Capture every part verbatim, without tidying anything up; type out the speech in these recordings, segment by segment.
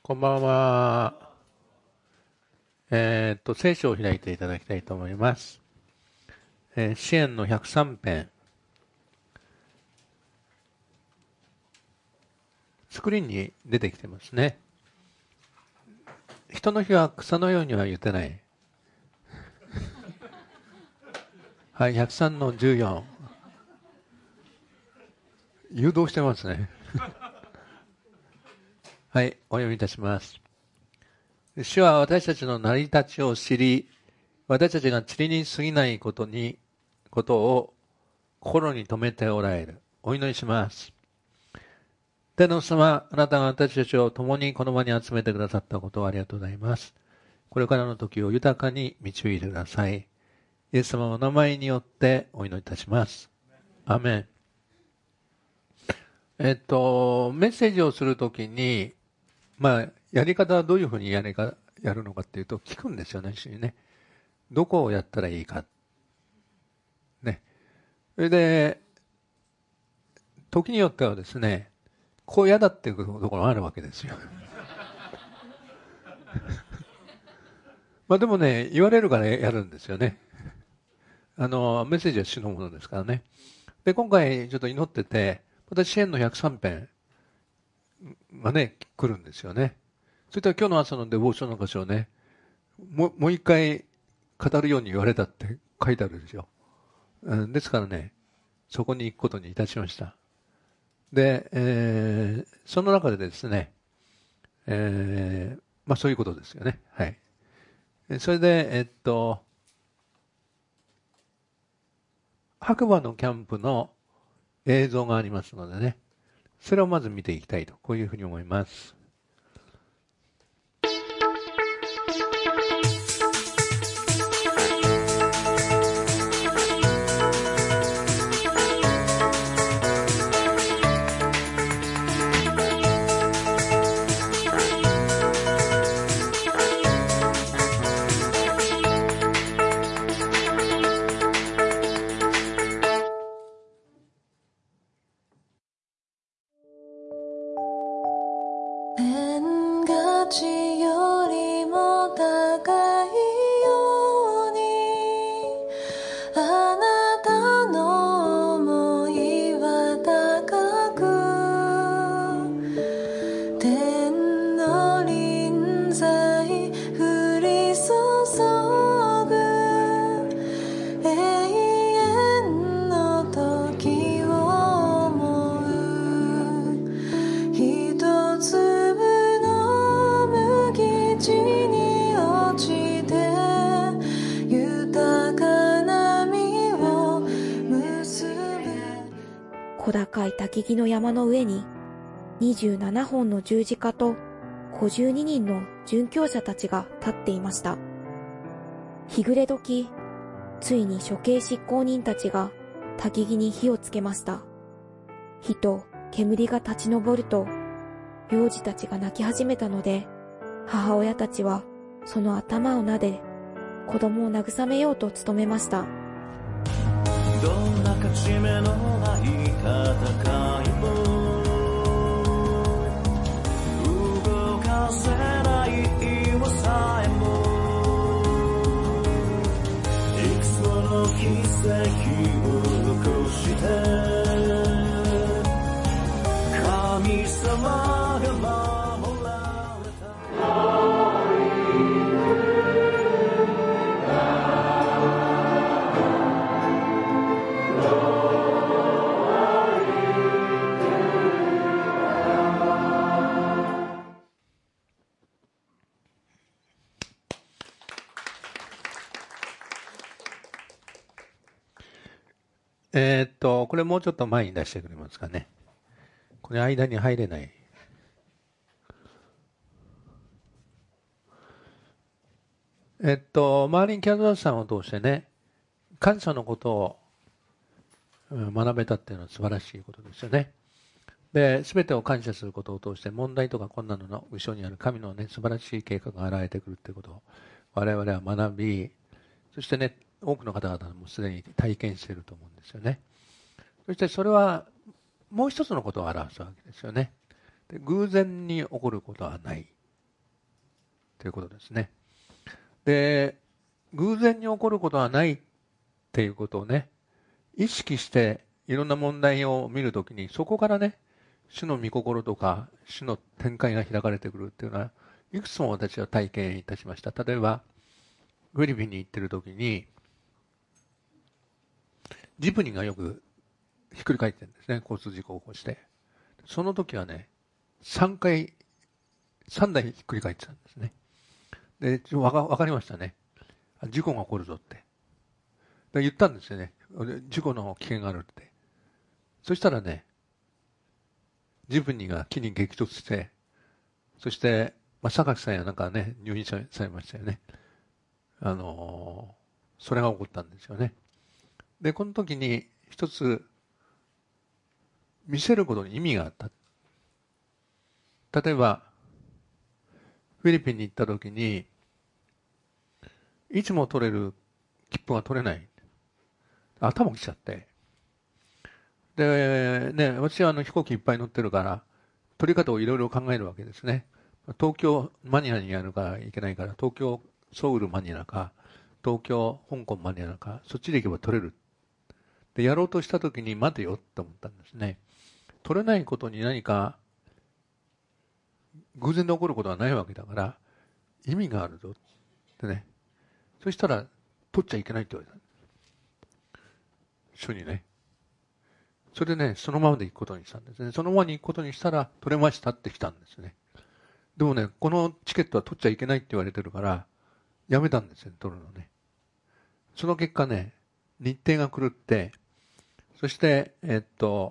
こんばんは。えーっと、聖書を開いていただきたいと思います。えー、詩編のひゃくさん編。スクリーンに出てきてますね。人の日は草のようには言ってない。はい、ひゃくさんのじゅうよん。誘導してますね。はい、お読みいたします。主は私たちの成り立ちを知り、私たちが塵に過ぎないことに、ことを心に留めておられる。お祈りします。天の様、あなたが私たちを共にこの場に集めてくださったことをありがとうございます。これからの時を豊かに導いてください。イエス様のお名前によってお祈りいたします。アメン。えっと、メッセージをするときに、まあ、やり方はどういうふうにやりかやるのかっていうと、聞くんですよね、一緒にね。どこをやったらいいか。ね。それで、時によってはですね、こう嫌だっていうところがあるわけですよ。まあでもね、言われるからやるんですよね。あの、メッセージは主のものですからね。で、今回ちょっと祈ってて、私支援のひゃくさん編がね、来るんですよね。それから今日の朝のデボーションの箇所をね、もう、もう一回語るように言われたって書いてあるでしょ。うん、ですからね、そこに行くことにいたしました。で、えー、その中でですね、えー、まあそういうことですよね。はい。それで、えっと、白馬のキャンプの映像がありますのでね、それをまず見ていきたいと、こういうふうに思います。 天が地よりも高いようにあなたの想いは高く天の臨在降り注ぐ永遠の時を思う一粒の麦地に落ちて豊かな実を結ぶ小高い焚木の山の上ににじゅうななほんの十字架とごじゅうににんの殉教者たちが立っていました。日暮れ時、ついに処刑執行人たちが焚木に火をつけました。火と煙が立ち上ると、幼児たちが泣き始めたので、母親たちはその頭を撫で、子供を慰めようと努めました。 どんな勝ち目のない戦いも動かせない今さえもいくつもの奇跡を残して神様が守られた。 えーっと、これもうちょっと前に出してくれますかね。これ間に入れない。えっと、マーリン・キャンドラスさんを通してね、感謝のことをうん学べたっていうのは素晴らしいことですよね。で、すべてを感謝することを通して問題とか困難の後ろにある神のね、素晴らしい計画が現れてくるっていうことを我々は学び、そしてね、多くの方々もすでに体験していると思うんですよね。そしてそれはもう一つのことを表すわけですよね。で、偶然に起こることはない。 ということですね。で、偶然に起こることはないっていうことをね、意識していろんな問題を見るときに、そこからね、主の御心とか、主の展開が開かれてくるっていうのは、いくつも私は体験いたしました。例えば、フィリピンに行ってるときに、ジプニーがよくひっくり返ってるんですね、交通事故を起こして。その時はね、さんかい、さんだいひっくり返ってたんですね。で、ちょわか、わかりましたね。事故が起こるぞって。で言ったんですよね。事故の危険があるって。そしたらね、ジプニーが木に激突して、そして、まあ、榊さんやなんかね、入院されましたよね。あのー、それが起こったんですよね。で、この時に一つ見せることに意味があった。例えば、フィリピンに行った時に、いつも取れる切符が取れない。頭きちゃって。で、ね、私はあの飛行機いっぱい乗ってるから、取り方をいろいろ考えるわけですね。東京マニラにやるからいけないから、東京ソウルマニラか、東京香港マニラか、そっちで行けば取れる。で、やろうとした時に待てよって思ったんですね。取れないことに何か偶然で起こることはないわけだから、意味があるぞってね。そしたら、取っちゃいけないって言われた。主にね。それでね、そのままで行くことにしたんですね。そのままに行くことにしたら、取れましたって来たんですね。でもね、このチケットは取っちゃいけないって言われてるから、やめたんですよ、取るのね。その結果ね、日程が狂って、そして、えっと、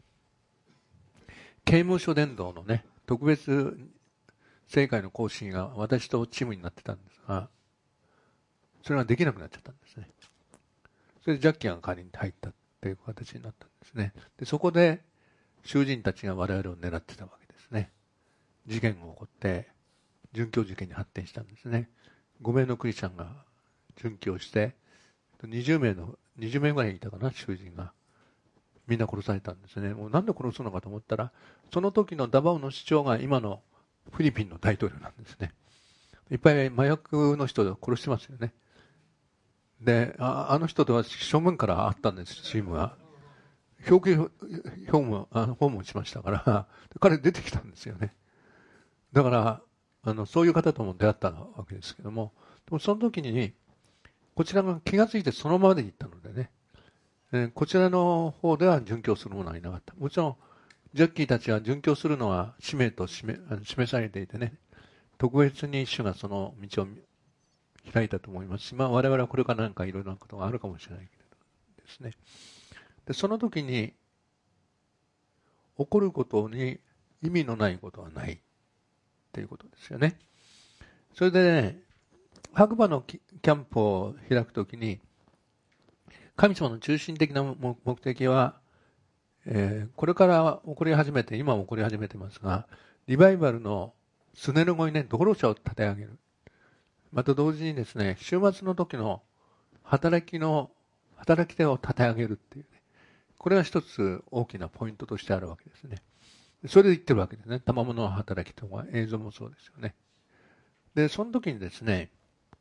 刑務所伝道のね、特別正会の講師が私とチームになってたんですが、それができなくなっちゃったんですね。それでジャッキーが代わりに入ったっていう形になったんですね。で、そこで囚人たちが我々を狙ってたわけですね。事件が起こって、殉教事件に発展したんですね。ごめいのクリスチャンが殉教して、にじゅうめいの、にじゅうめいぐらいいたかな、囚人が。みんな殺されたんですね。もうなんで殺すのかと思ったら、その時のダバオの市長が今のフィリピンの大統領なんですね。いっぱい麻薬の人を殺してますよね。で、あ, あの人とは正面から会ったんです、チームが。表敬訪問、訪問しましたから、彼出てきたんですよね。だから、あの、そういう方とも出会ったわけですけども、でもその時に、こちらが気がついてそのままで行ったのでね、えー、こちらの方では殉教する者はいなかった。もちろん、ジャッキーたちは殉教するのは使命と示されていてね、特別に主がその道を開いたと思いますし、まあ我々はこれからなんかいろいろなことがあるかもしれないけれどですね。で、その時に、起こることに意味のないことはないっていうことですよね。それでね、白馬のキャンプを開くときに、神様の中心的な目的は、えー、これから起こり始めて、今も起こり始めてますが、リバイバルのスネル語にね、道路者を立て上げる。また同時にですね、週末の時の働きの、働き手を立て上げるっていうね、これが一つ大きなポイントとしてあるわけですね。それで言ってるわけですね。賜物の働きとか映像もそうですよね。で、その時にですね、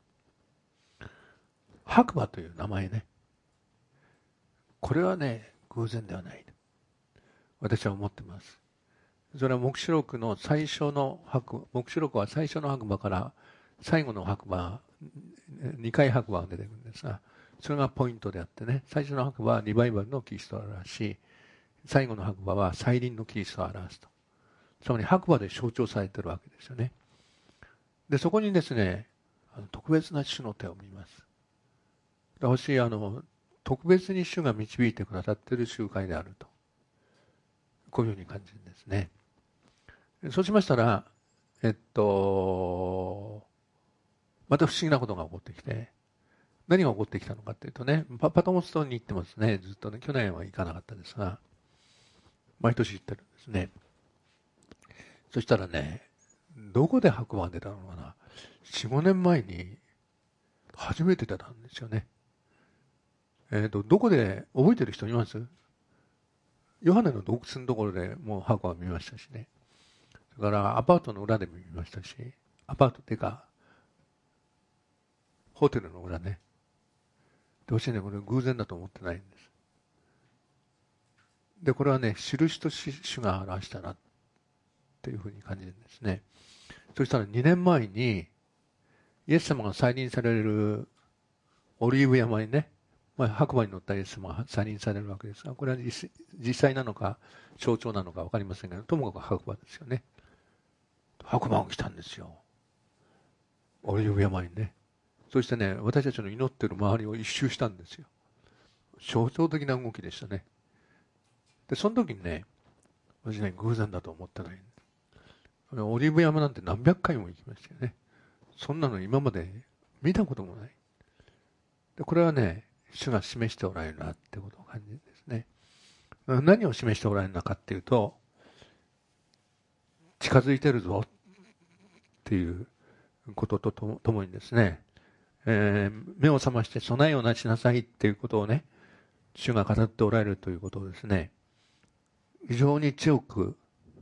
白馬という名前ね、これはね、偶然ではない。私は思ってます。それは黙示録の最初の白馬、黙示録は最初の白馬から最後の白馬、にかい白馬が出てくるんですが、それがポイントであってね、最初の白馬はリバイバルのキリストを表し、最後の白馬は再臨のキリストを表すと。つまり白馬で象徴されているわけですよね。で、そこにですね、あの特別な主の手を見ます。私、あの、特別に主が導いてくださっている集会であると。こういうふうに感じるんですね。そうしましたら、えっと、また不思議なことが起こってきて、何が起こってきたのかというとね、パ, パトモス島に行ってますね、ずっとね、去年は行かなかったですが、毎年行ってるんですね。そしたらね、どこで白馬が出たのかな、よん、ごねんまえに初めて出たんですよね。えっと、どこで、覚えてる人います？ヨハネの洞窟のところでもう白馬見ましたしね。それからアパートの裏でも見ましたし、アパートっていうか、 ホテルの裏ね。で、私ね、これ偶然だと思ってないんです。で、これはね、印とし主が表したなっていうふうに感じるんですね。そしたらにねんまえに、イエス様が再臨されるオリーブ山にね、まあ、白馬に乗ったイエス様が再臨されるわけですが、これは実際なのか象徴なのか分かりませんが、ともかく白馬ですよね。白馬が来たんですよ。オリーブ山にね。そしてね、私たちの祈ってる周りを一周したんですよ。象徴的な動きでしたね。で、その時にね、私ね、偶然だと思ってない。オリーブ山なんて何百回も行きましたよね。そんなの今まで見たこともない。で、これはね、主が示しておられるなってことを感じるんですね。何を示しておられるのかっていうと、近づいてるぞっていうことととともにですね、えー、目を覚まして備えをなしなさいっていうことをね、主が語っておられるということをですね、非常に強く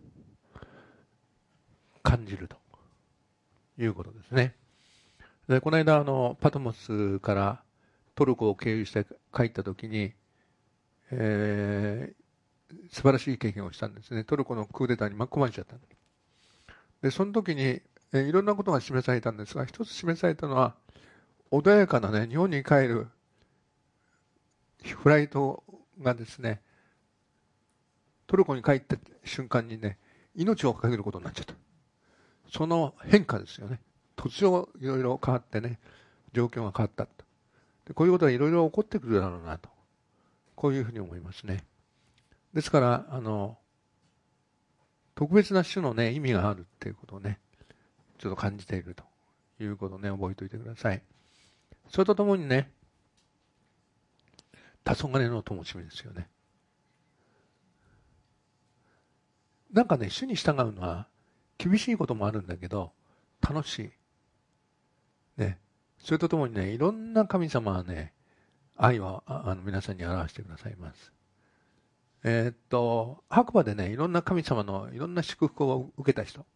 感じるということですね。で、この間あのパトモスからトルコを経由して帰ったときに、えー、素晴らしい経験をしたんですね。トルコのクーデターに巻き込まれちゃったんです。で、その時に、えー、いろんなことが示されたんですが、一つ示されたのは、穏やかなね、日本に帰るフライトがですね、トルコに帰った瞬間にね、命をかけることになっちゃった。その変化ですよね。突如いろいろ変わってね、状況が変わったと。で、こういうことがいろいろ起こってくるだろうなと。こういうふうに思いますね。ですから、あの、特別な種のね、意味があるっていうことをね、ちょっと感じているということをね、覚えておいてください。それとともにね、黄昏の灯火ですよね。なんかね、主に従うのは厳しいこともあるんだけど、楽しい。ね。それとともにね、いろんな神様はね、愛をあの皆さんに表してくださいます。えー、っと、白馬でね、いろんな神様のいろんな祝福を受けた人。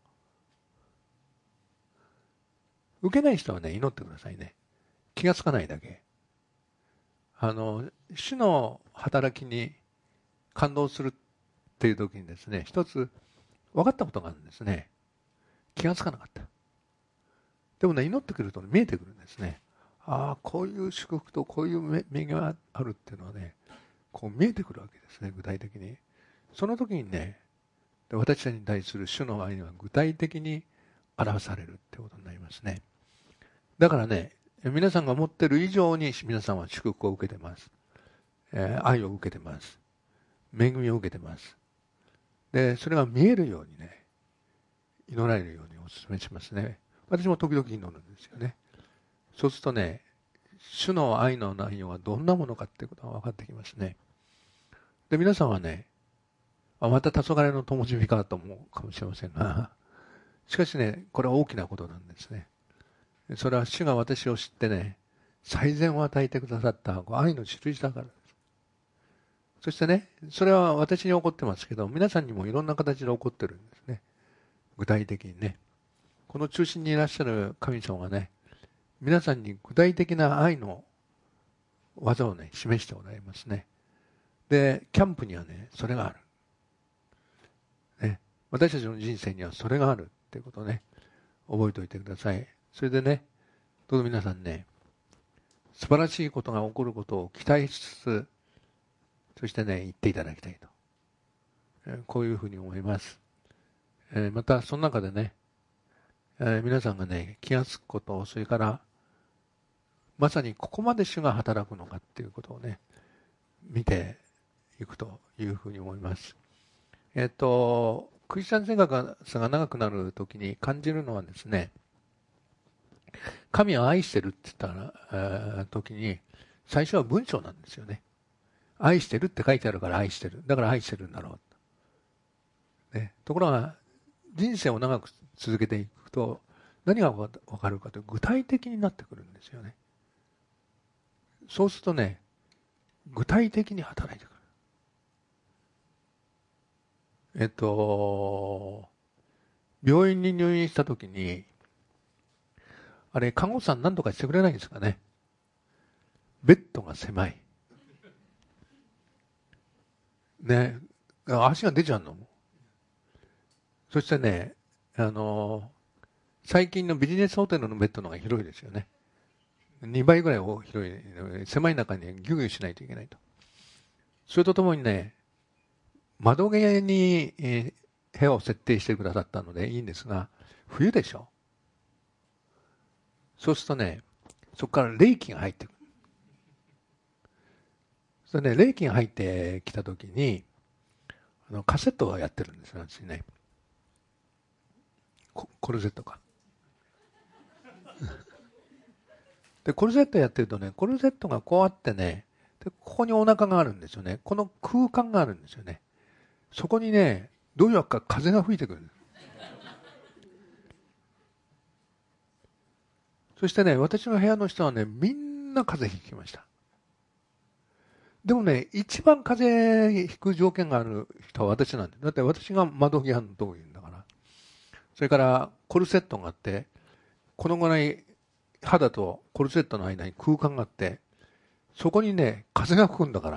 受けない人はね、祈ってくださいね。気がつかないだけ。あの、主の働きに感動するっていう時にですね、一つ分かったことがあるんですね。気がつかなかった。でもね、祈ってくると、ね、見えてくるんですね。ああ、こういう祝福とこういう恵みがあるっていうのはね、こう見えてくるわけですね、具体的に。その時にね、私たちに対する主の愛が具体的に表されるってことになりますね。だからね、皆さんが持っている以上に皆さんは祝福を受けてます。えー、愛を受けてます。恵みを受けてます。で、それが見えるようにね、祈られるようにお勧めしますね。私も時々祈るんですよね。そうするとね、主の愛の内容はどんなものかっていうことが分かってきますね。で、皆さんはね、あ、また黄昏の灯火かと思うかもしれませんが、しかしね、これは大きなことなんですね。それは主が私を知ってね、最善を与えてくださった愛の印だからです。そしてね、それは私に起こってますけど、皆さんにもいろんな形で起こってるんですね。具体的にね。この中心にいらっしゃる神様がね、皆さんに具体的な愛の技をね、示しておられますね。で、キャンプにはね、それがある。ね、私たちの人生にはそれがあるっていうことをね、覚えておいてください。それでね、どうぞ皆さんね、素晴らしいことが起こることを期待しつつ、そしてね、言っていただきたいと。こういうふうに思います。また、その中でね、皆さんがね、気がつくこと、それから、まさにここまで主が働くのかっていうことをね、見ていくというふうに思います。えっと、クリスチャン生活が長くなるときに感じるのはですね、神を愛してるって言ったときに、最初は文章なんですよね。愛してるって書いてあるから愛してる。だから愛してるんだろう。ね、ところが、人生を長く続けていくと、何が分かるかというと具体的になってくるんですよね。そうするとね、具体的に働いてくる。えっと、病院に入院したときに、 あれ、看護師さん何とかしてくれないんですかね。ベッドが狭い。ね、足が出ちゃうの。そしてね、あの、最近のビジネスホテルのベッドの方が広いですよね。にばいぐらい広い、狭い中にギュギュしないといけないと。それとともにね、窓際に、えー、部屋を設定してくださったのでいいんですが、冬でしょ。そうするとね、そこから冷気が入ってくる。それでね、冷気が入ってきたときに、あのカセットをやってるんですよ、私ね。コ, コルセットか。で、コルセットやってるとね、コルセットがこうあってね、でここにお腹があるんですよね。この空間があるんですよね。そこにね、どういうわけか風が吹いてくるんです。そしてね、私の部屋の人はね、みんな風邪ひきました。でもね、一番風邪ひく条件がある人は私なんです。だって私が窓際のとこにいるんだから。それからコルセットがあって、このぐらい肌とコルセットの間に空間があって、そこにね、風が吹くんだから。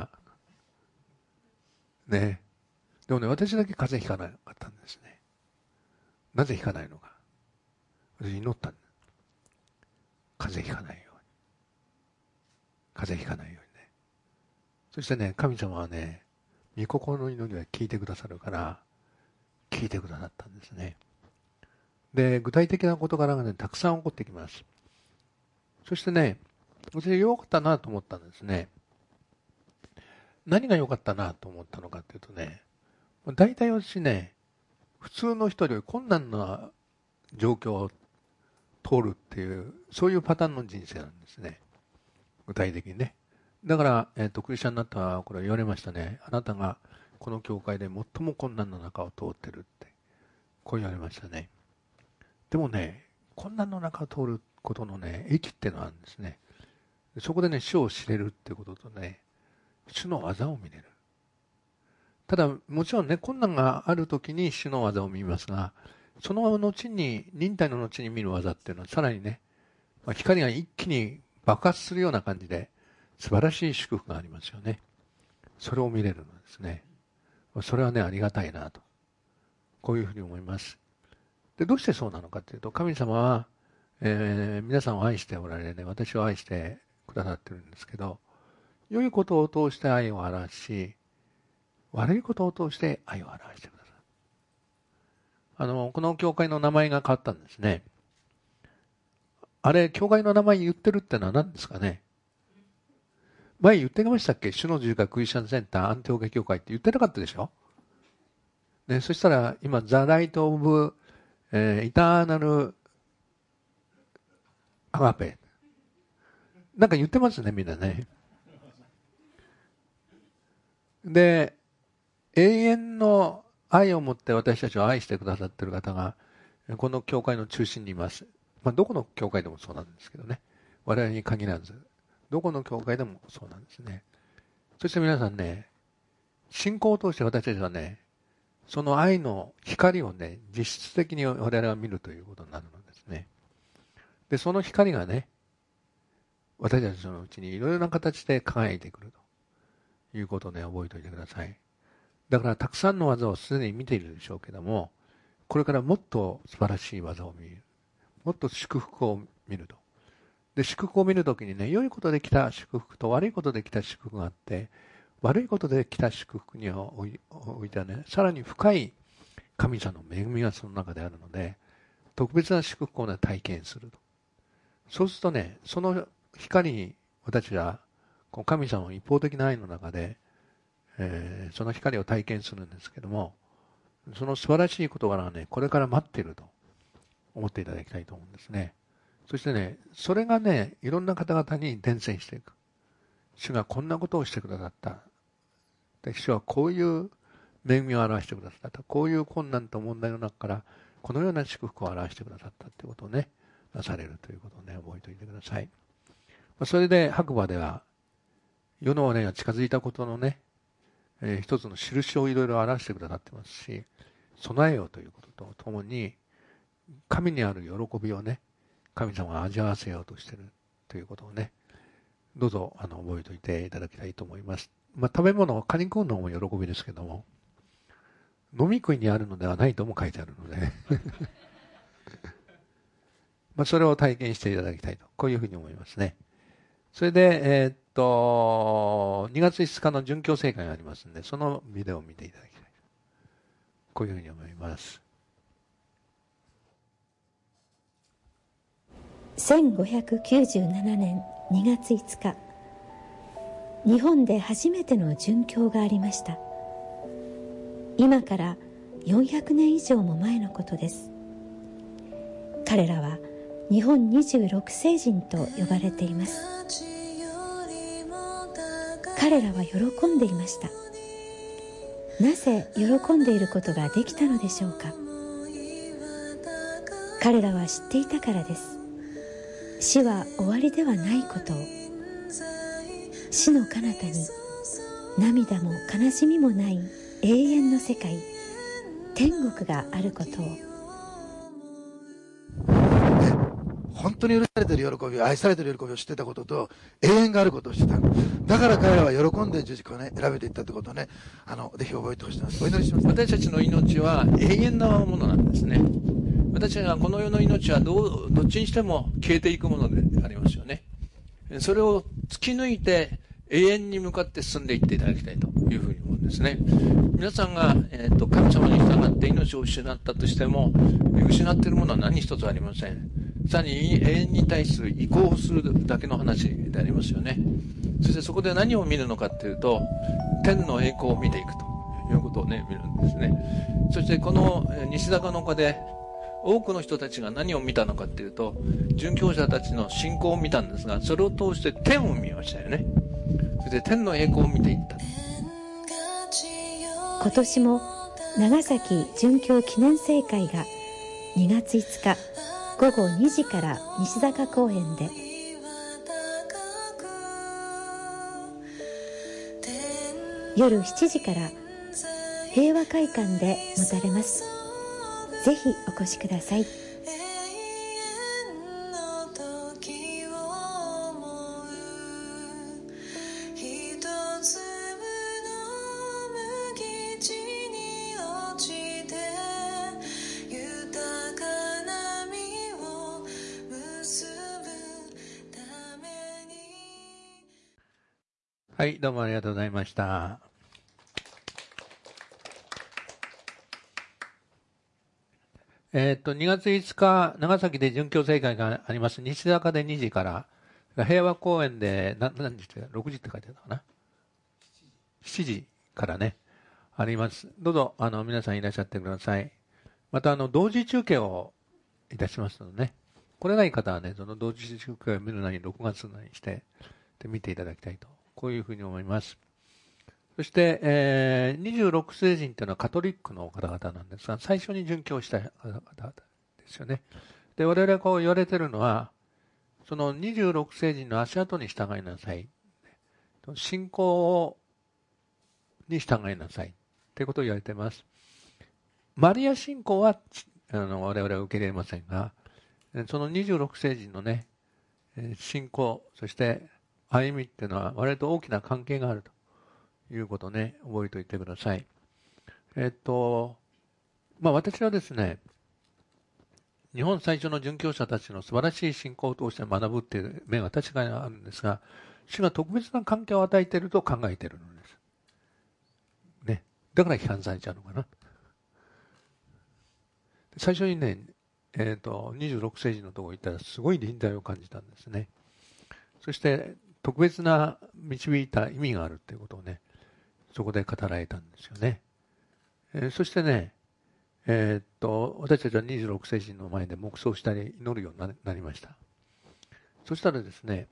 ね。でもね、私だけ風邪ひかなかったんですね。なぜひかないのか。私祈ったんです。風邪ひかないように。風邪ひかないようにね。そしてね、神様はね、御心の祈りは聞いてくださるから、聞いてくださったんですね。で、具体的な事柄がね、たくさん起こってきます。そしてね、私良かったなと思ったんですね。何が良かったなと思ったのかっていうとね、大体私ね、普通の人より困難な状況を通るっていう、そういうパターンの人生なんですね。具体的にね。だから、えっと、クリスチャンになったら、これ言われましたね。あなたがこの教会で最も困難な中を通ってるって、こう言われましたね。でもね、困難の中を通ることのね、益っていうのがあるんですね。そこでね、主を知れるっていうこととね、主の技を見れる。ただ、もちろんね、困難があるときに主の技を見ますが、その後に、忍耐の後に見る技っていうのは、さらにね、まあ、光が一気に爆発するような感じで、素晴らしい祝福がありますよね。それを見れるのですね。それはね、ありがたいなと。こういうふうに思います。で、どうしてそうなのかというと、神様は、えー、皆さんを愛しておられね、私を愛してくださってるんですけど、良いことを通して愛を表し、悪いことを通して愛を表してください。あの、この教会の名前が変わったんですね。あれ、教会の名前言ってるってのは何ですかね。前言ってましたっけ？主の十字架クリスチャンセンターアンテオケ教会って言ってなかったでしょ。ね、そしたら今、ザ・ライト・オブ・えー、イターナル・アガペ。なんか言ってますね、みんなね。で、永遠の愛を持って私たちを愛してくださっている方が、この教会の中心にいます。まあ、どこの教会でもそうなんですけどね。我々に限らず、どこの教会でもそうなんですね。そして皆さんね、信仰を通して私たちはね、その愛の光をね、実質的に我々は見るということになるのですね。で、その光がね、私たちのうちにいろいろな形で輝いてくるということをね、覚えておいてください。だからたくさんの技をすでに見ているでしょうけども、これからもっと素晴らしい技を見る。もっと祝福を見ると。で、祝福を見るときにね、良いことで来た祝福と悪いことで来た祝福があって、悪いことで来た祝福にはおいてはね、さらに深い神様の恵みがその中であるので、特別な祝福をね、体験すると。そうするとね、その光に私は、この神様の一方的な愛の中で、えー、その光を体験するんですけども、その素晴らしい事柄がね、これから待っていると思っていただきたいと思うんですね。そしてね、それがね、いろんな方々に伝染していく。主がこんなことをしてくださった。で、主はこういう恵みを表してくださった。こういう困難と問題の中から、このような祝福を表してくださったということをね、なされるということをね、覚えておいてください。それで白馬では、世の終わりが近づいたことのね、えー、一つの印をいろいろ表してくださってますし、備えようということとともに、神にある喜びをね、 神様が味わわせようとしているということをね、どうぞあの覚えておいていただきたいと思います。まあ、食べ物をカニ食うのも喜びですけども、飲み食いにあるのではないとも書いてあるのでまあそれを体験していただきたいと、こういうふうに思いますね。それで、えー、っとにがついつかの殉教聖会がありますので、そのビデオを見ていただきたい、こういうふうに思います。 せんごひゃくきゅうじゅうななねんにがついつか、日本で初めての殉教がありました。今からよんひゃくねん以上も前のことです。彼らは日本にじゅうろくせいじんと呼ばれています。彼らは喜んでいました。なぜ喜んでいることができたのでしょうか。彼らは知っていたからです。死は終わりではないことを、死の彼方に涙も悲しみもない永遠の世界、天国があることを。 本当に許されている喜び、愛されている喜びを知っていたことと、永遠があることを知っていた。だから彼らは喜んで十字架をね、選べていったということをね、あの、ぜひ覚えてほしいです。お祈りします。 私たちの命は永遠なものなんですね。私たちがこの世の命はどう、どっちにしても消えていくものでありますよね。それを突き抜いて永遠に向かって進んでいっていただきたいというふうに思うんですね。皆さんが、えーと、神様に従って命を失ったとしても、失っているものは何一つありません。さらに永遠に対する移行するだけの話でありますよね。そしてそこで何を見るのかっていうと、天の栄光を見ていくということをね、見るんですね。そしてこの西坂の丘で多くの人たちが何を見たのかっていうと、殉教者たちの信仰を見たんですが、それを通して天を見ましたよね。そして天の栄光を見ていった。 今年も長崎殉教記念聖会がにがついつかごごにじから西坂公園で、夜しちじから平和会館で持たれます。ぜひお越しください。 はい、どうもありがとうございました。えっと、にがついつか、長崎で殉教聖会があります。西坂でにじから、平和公園で、な何時って、ろくじって書いてあるのかな ?しちじからね、あります。どうぞ、あの、皆さんいらっしゃってください。また、あの、同時中継をいたしますのでね、これがいい方はね、その同時中継を見るなり、録画するなりして、で見ていただきたいと。こういうふうに思います。そして、えー、にじゅうろくせいじんというのはカトリックの方々なんですが、最初に殉教した方々ですよね。で、我々がこう言われているのは、そのにじゅうろくせいじんの足跡に従いなさい。信仰に従いなさい。ということを言われています。マリア信仰はあの我々は受け入れませんが、そのにじゅうろくせいじんのね、信仰、そして歩みっていうのは我々と大きな関係があるということをね、覚えておいてください。えっと、まあ私はですね、日本最初の殉教者たちの素晴らしい信仰を通して学ぶっていう面は確かにあるんですが、主が特別な関係を与えていると考えているのです。ね。だから批判されちゃうのかな。最初にね、えっと、にじゅうろくせいじんのところに行ったらすごい臨在を感じたんですね。そして、特別な導いた意味があるということをね、そこで語られたんですよね。えー、そしてね、えー、っと、私たちはにじゅうろくせいじんの前で黙想したり祈るようになりました。そしたらですね、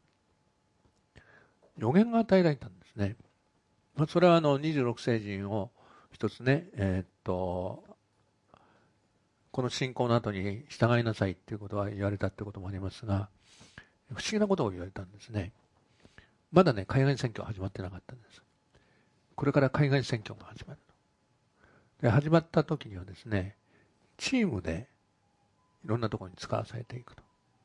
予言が与えられたんですね。まあ、それはあのにじゅうろくせいじんを一つね、えー、っと、この信仰の後に従いなさいっていうことは言われたってこともありますが、不思議なことを言われたんですね。まだね、海外選挙は始まってなかったんです。これから海外選挙が始まると。で、始まった時にはですね、チームでいろんなところに使わされていくと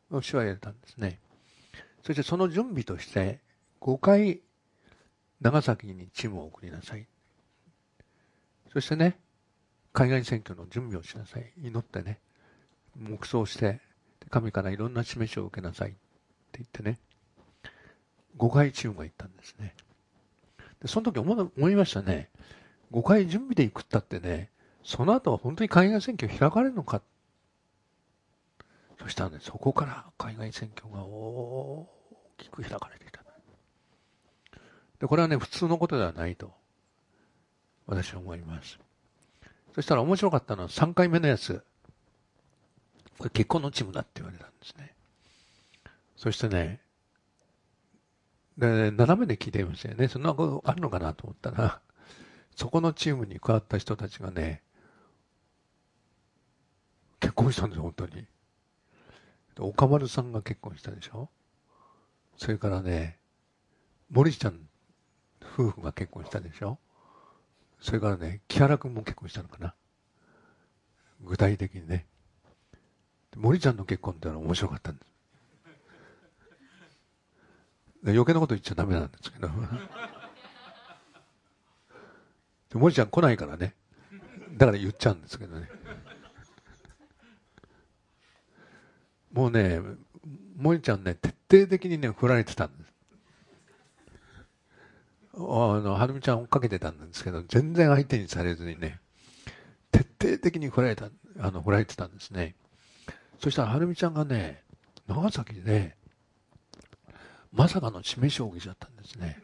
手話を入れたんですね。そしてその準備としてごかい長崎にチームを送りなさい。そしてね、海外選挙の準備をしなさい。祈ってね、黙想して、神からいろんな示しを受けなさいって言ってね、ごかいチームが行ったんですね。でその時思思いましたね。ごかい準備で行くったってね、その後は本当に海外選挙開かれるのか。そしたらね、そこから海外選挙が大きく開かれていた。で、これはね、普通のことではないと、私は思います。そしたら面白かったのはさんかいめのやつ。これ結婚のチームだって言われたんですね。そしてね、で、斜めで聞いてみましたよね。そんなことあるのかなと思ったら、そこのチームに加わった人たちがね、結婚したんですよ、本当に。岡丸さんが結婚したでしょ。それからね、森ちゃん夫婦が結婚したでしょ。それからね、木原君も結婚したのかな。具体的にね。森ちゃんの結婚ってのは面白かったんです。で余計なこと言っちゃダメなんですけど。で森ちゃん来ないからね。だから言っちゃうんですけどね。もうね、森ちゃんね、徹底的にね、振られてたんです。あの、はるみちゃん追っかけてたんですけど、全然相手にされずにね、徹底的に振られた、あの、振られてたんですね。そしたら、はるみちゃんがね、長崎でね、まさかの致命傷を受けちゃったんですね。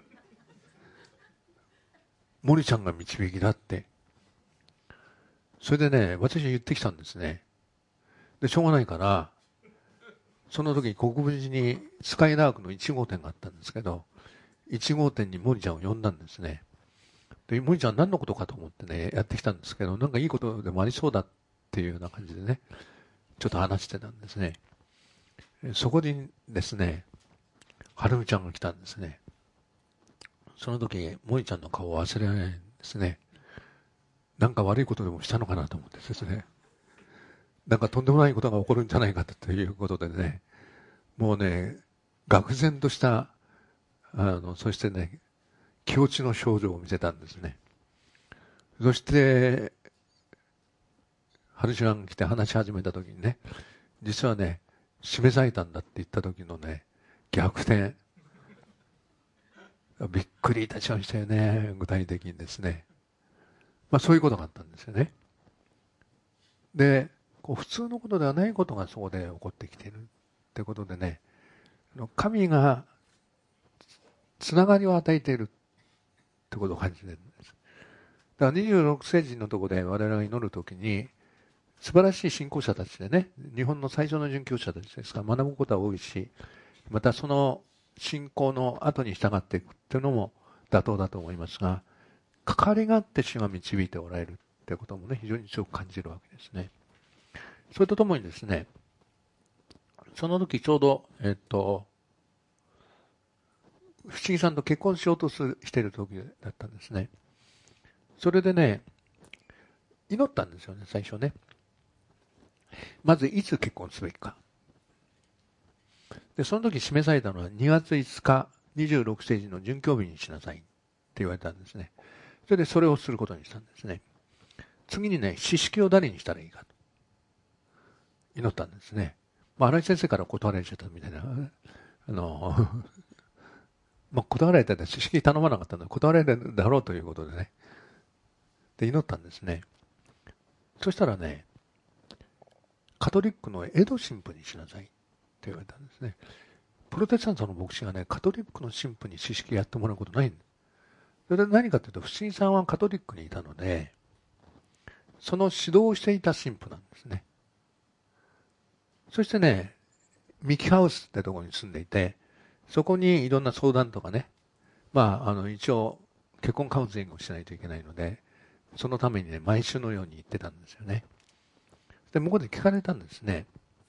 森ちゃんが導きだって。それでね、私は言ってきたんですね。で、しょうがないから、その時国分寺にスカイラークのいち号店があったんですけど、いち号店に森ちゃんを呼んだんですね。で、森ちゃん何のことかと思ってね、やってきたんですけど、なんかいいことでもありそうだっていうような感じでね、ちょっと話してたんですね。そこにですね、はるみちゃんが来たんですね。その時、森ちゃんの顔を忘れられないんですね。なんか悪いことでもしたのかなと思ってですね。なんかとんでもないことが起こるんじゃないかということでね、もうね、愕然とした、あの、そしてね、気落ちの症状を見せたんですね。そして、春ちゃんが来て話し始めた時にね、実はね、示されたんだって言った時のね、逆転。びっくりいたしましたよね、具体的にですね。まあそういうことがあったんですよね。で、こう普通のことではないことがそこで起こってきているってことでね、神がつながりを与えているってことを感じているんです。だからにじゅうろくせいじのところで我々が祈るときに、素晴らしい信仰者たちでね、日本の最初の殉教者たちですから学ぶことは多いし、またその信仰の後に従っていくっていうのも妥当だと思いますが、関わりがあって主が導いておられるってこともね、非常に強く感じるわけですね。それとともにですね、その時ちょうど、えっと、不思議さんと結婚しようとしている時だったんですね。それでね、祈ったんですよね、最初ね。まずいつ結婚すべきか。で、その時示されたのはにがついつか、にじゅうろくせいじの殉教日にしなさいって言われたんですね。それでそれをすることにしたんですね。次にね、詩式を誰にしたらいいかと祈ったんですね。まあ、荒井先生から断られちゃったみたいな、あの、まあ、断られたら詩式頼まなかったので断られるだろうということでね。で、祈ったんですね。そしたらね、カトリックのエド神父にしなさいって言われたんですね。プロテスタントの牧師がね、カトリックの神父に詩式やってもらうことないんです。それで何かというと、不思議さんはカトリックにいたので、その指導をしていた神父なんですね。そしてね、ミキハウスってところに住んでいて、そこにいろんな相談とかね、まあ、あの、一応、結婚カウンセリングをしないといけないので、そのためにね、毎週のように行ってたんですよね。で、向こうで聞かれたんですね。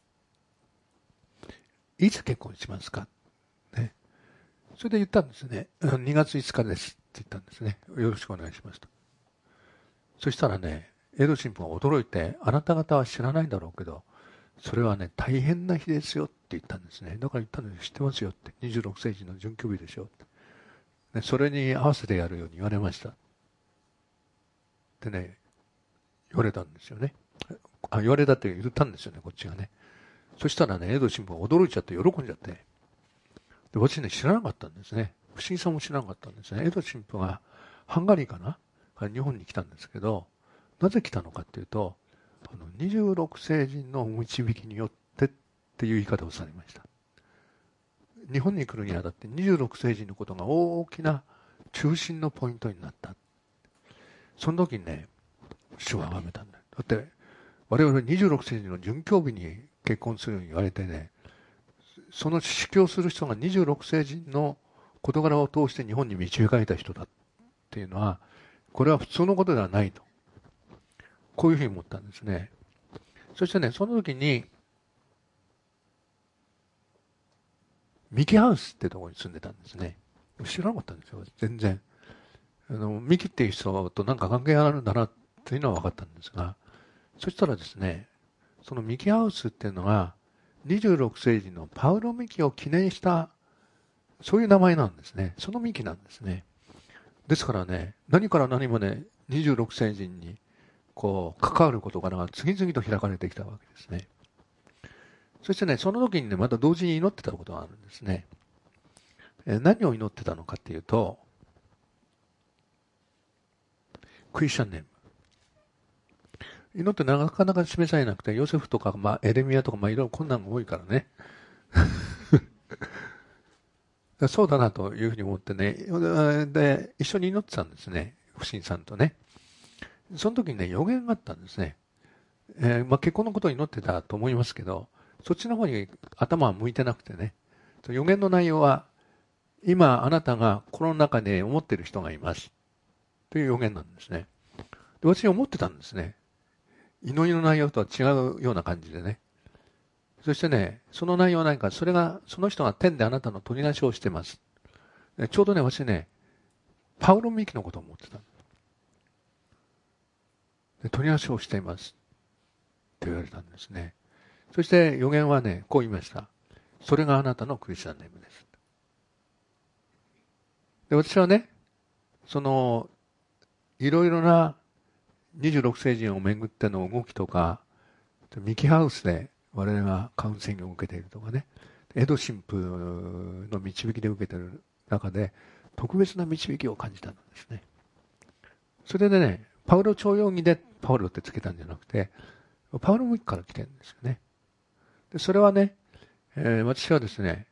いつ結婚しますか、ね。それで言ったんですね。にがついつかですって言ったんですね。よろしくお願いしますと。そしたらね、エド神父が驚いて、あなた方は知らないんだろうけど、 それはね、大変な日ですよって言ったんですね。だから言ったんです、知ってますよって。にじゅうろくせいじの準拠日でしょって。でそれに合わせてやるように言われました。ってね、言われたんですよね。あ、言われたって言ったんですよね、こっちがね。そしたらね、エド新聞が驚いちゃって喜んじゃって。で、私ね、知らなかったんですね。不思議さも知らなかったんですね。エド新聞がハンガリーかなから日本に来たんですけど、なぜ来たのかっていうと、あのにじゅうろくせいじんの導きによってっていう言い方をされました。日本に来るにあたってにじゅうろくせいじのことが大きな中心のポイントになった。その時にね、主は崇めたんだよ。だって我々にじゅうろくせいじの殉教日に結婚するように言われてね、その司教する人がにじゅうろくせいじの事柄を通して日本に導かれた人だっていうのは、これは普通のことではないと。こういうふうに思ったんですね。そしてね、その時に、ミキハウスってところに住んでたんですね。知らなかったんですよ、全然。あの、ミキっていう人と何か関係があるんだなっていうのは分かったんですが、そしたらですね、そのミキハウスっていうのが、にじゅうろくせいじのパウロミキを記念した、そういう名前なんですね。そのミキなんですね。ですからね、何から何までにじゅうろくせいじに、こう、関わる事柄が次々と開かれてきたわけですね。そしてね、その時にね、また同時に祈ってたことがあるんですね。え何を祈ってたのかっていうと、クリスチャンネーム。祈ってなかなか示されなくて、ヨセフとか、まあ、エレミアとか、まあ、いろいろ困難が多いからね。そうだなというふうに思ってね、で、一緒に祈ってたんですね。不審さんとね。その時にね、予言があったんですね。えー、まあ、結婚のことを祈ってたと思いますけど、そっちの方に頭は向いてなくてね。予言の内容は、今あなたが心の中で思っている人がいます。という予言なんですね。で、私は思ってたんですね。祈りの内容とは違うような感じでね。そしてね、その内容は何か、それが、その人が天であなたの取りなしをしてます。ちょうどね、私ね、パウロミキのことを思ってた。で取りなしをしています。って言われたんですね。そして予言はね、こう言いました。それがあなたのクリスチャンネームです。で、私はね、その、いろいろなにじゅうろくせいじんをめぐっての動きとか、ミキハウスで我々がカウンセリングを受けているとかね、エド神父の導きで受けている中で、特別な導きを感じたんですね。それでね、パウロ徴用儀でパウロってつけたんじゃなくて、パウロミキから来てるんですよね。で、それはね、えー、私はですね、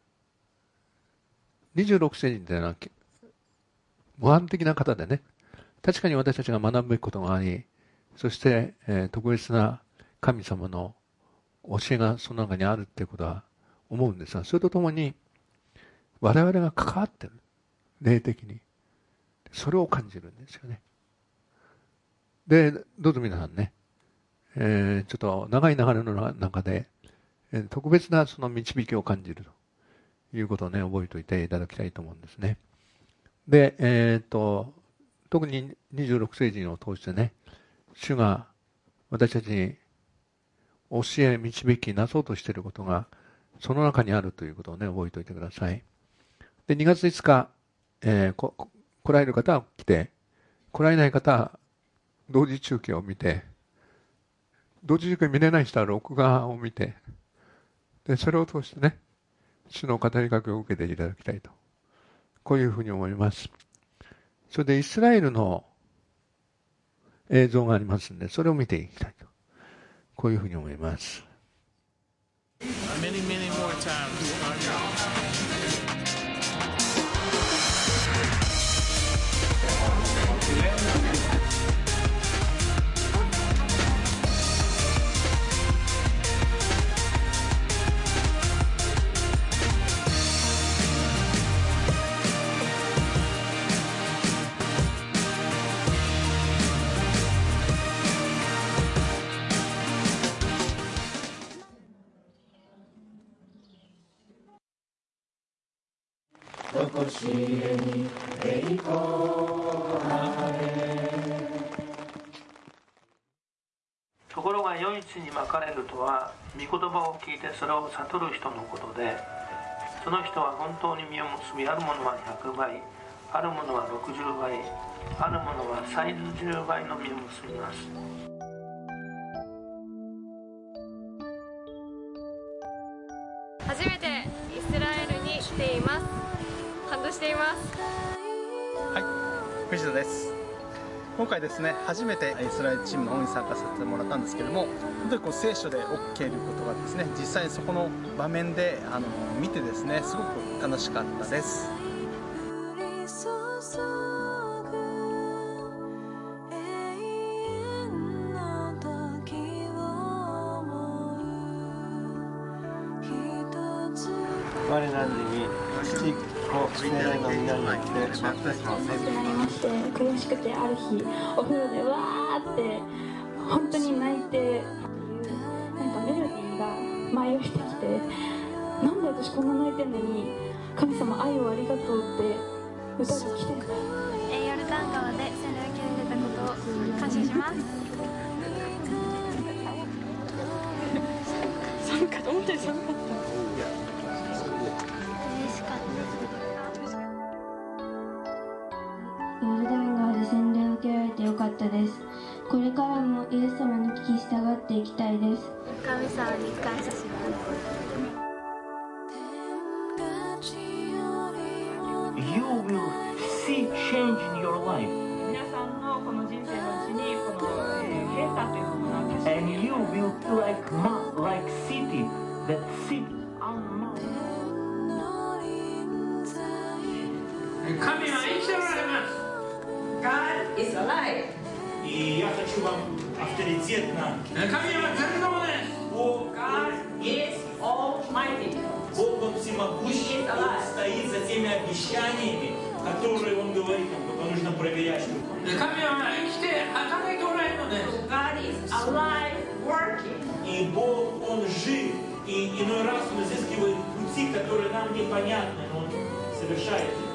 にじゅうろくせいじんというのは、模範的な方でね、確かに私たちが学ぶべきことがあり、そして、えー、特別な神様の教えがその中にあるっていうことは思うんですが、それとともに、我々が関わってる。霊的に。それを感じるんですよね。で、どうぞ皆さんね、えー、ちょっと長い流れの中で、えー、特別なその導きを感じるということをね、覚えておいていただきたいと思うんですね。で、えっと、特ににじゅうろくせいじんを通してね、主が私たちに教え、導き、なそうとしていることが、その中にあるということをね、覚えておいてください。で、にがついつか、えー、こ来られる方は来て、来られない方は同時中継を見て、同時中継見れない人は録画を見て、で、それを通してね、主の語りかけを受けていただきたいと。こういうふうに思います。それでイスラエルの映像がありますので、それを見ていきたいと。こういうふうに思います。 Many, many more times. ところが良い土にまかれるとは、御言葉を聞いてそれを悟る人のことで、その人は本当に実を結び、あるものはひゃくばい、あるものはろくじゅうばい、あるものはさんじゅうばいの実を結びます。 初めてイスラエルに来ています。感動しています。 はい、藤田です。今回ですね、初めてイスラエルチームの方に参加させてもらったんですけども、本当にこう聖書で起きることがですね、実際にそこの場面であの見てですね、すごく楽しかったです。 我らに父子聖霊の皆によってバプテスマを受けなりまして、悔しくてある日お風呂でわーって本当に泣いて、なんかメロディーが舞い降りてきて、なんで私こんな泣いてんのに神様愛をありがとうって歌が来てる。 ヨルダン川で洗礼を受けられたことを感謝します。 寒かった、本当に寒かった。 ヨルダン川で洗礼を受けられてよかったです。これからもイエス様に聞き従っていきたいです。 神様に感謝します。 You will see change in your life. 皆さんのこの人生のうちにこの変化というものが確かに。 And you will feel like mount, like city that sit on mount. 神は生きておられます。 God is alive. И я хочу вам авторитетно. God is almighty. Бог Он всемогущий, Он стоит за теми обещаниями, которые Он говорит нам, только нужно проверять. God is alive, working. И Бог, Он жив, и иной раз Он изыскивает пути, которые нам непонятны, но Он совершает их.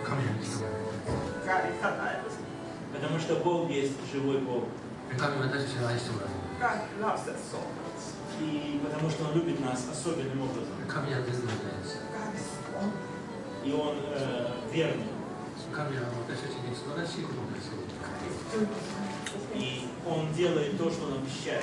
Потому что Бог есть живой Бог. И потому что Он любит нас особенным образом. И Он э, верный. И Он делает то, что Он обещает.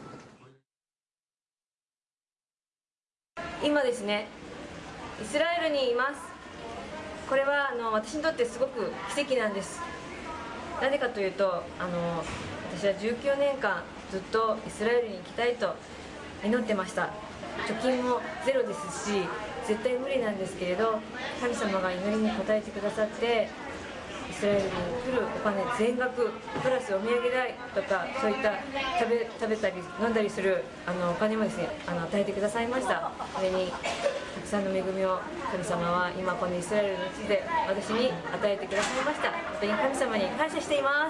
今ですね、イスラエルにいます。これはあの私にとってすごく奇跡なんです。なぜかというと、あの私はじゅうきゅうねんかんずっとイスラエルに行きたいと祈ってました。貯金もゼロですし、絶対無理なんですけれど、神様が祈りに応えてくださって、イスラエルに来るお金全額プラスお土産代とか、そういった食べ食べたり飲んだりするあのお金もですね、あの与えてくださいました。それにたくさんの恵みを神様は今このイスラエルの地で私に与えてくださいました。本当に神様に感謝しています。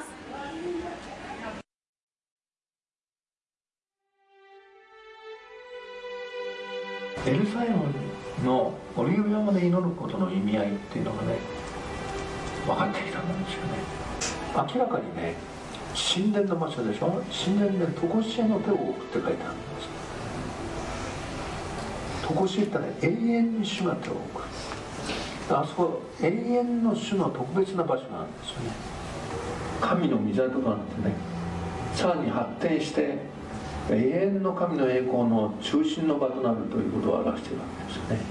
エルサレムのオリーブ山で祈ることの意味合いっていうのがね、分かってきたんですよね。明らかにね、神殿の場所でしょ。神殿で常しえの手を置くって書いてあるんです。常しえってね、永遠に主が手を置く。あそこ永遠の主の特別な場所なんですよね。神の御座とかなんてね、さらに発展して永遠の神の栄光の中心の場となるということを表しているわけですよね。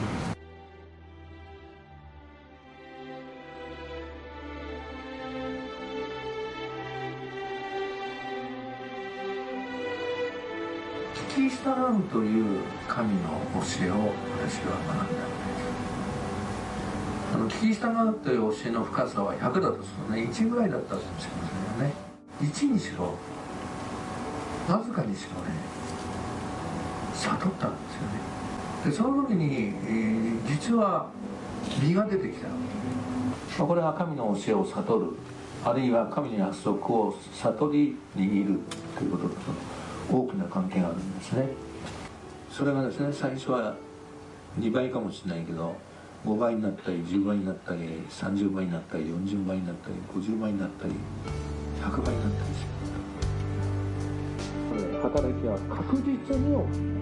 キリスタナムという神の教えを私は学んだわけです。あのキリスタナムという教えの深さはひゃくだとするとね、いちぐらいだったかもしれませんよね。いちにしろわずかにしろね、悟ったんですよね。でその時に、えー、実は実が出てきたわけ、まあ、これは神の教えを悟る、あるいは神の約束を悟りにいるということと大きな関係があるんですね。それがですね、最初はにばいかもしれないけど、ごばいになったりじゅうばいになったりさんじゅうばいになったりよんじゅうばいになったりごじゅうばいになったりひゃくばいになったりする。 の、ね、働きは確実に起きる。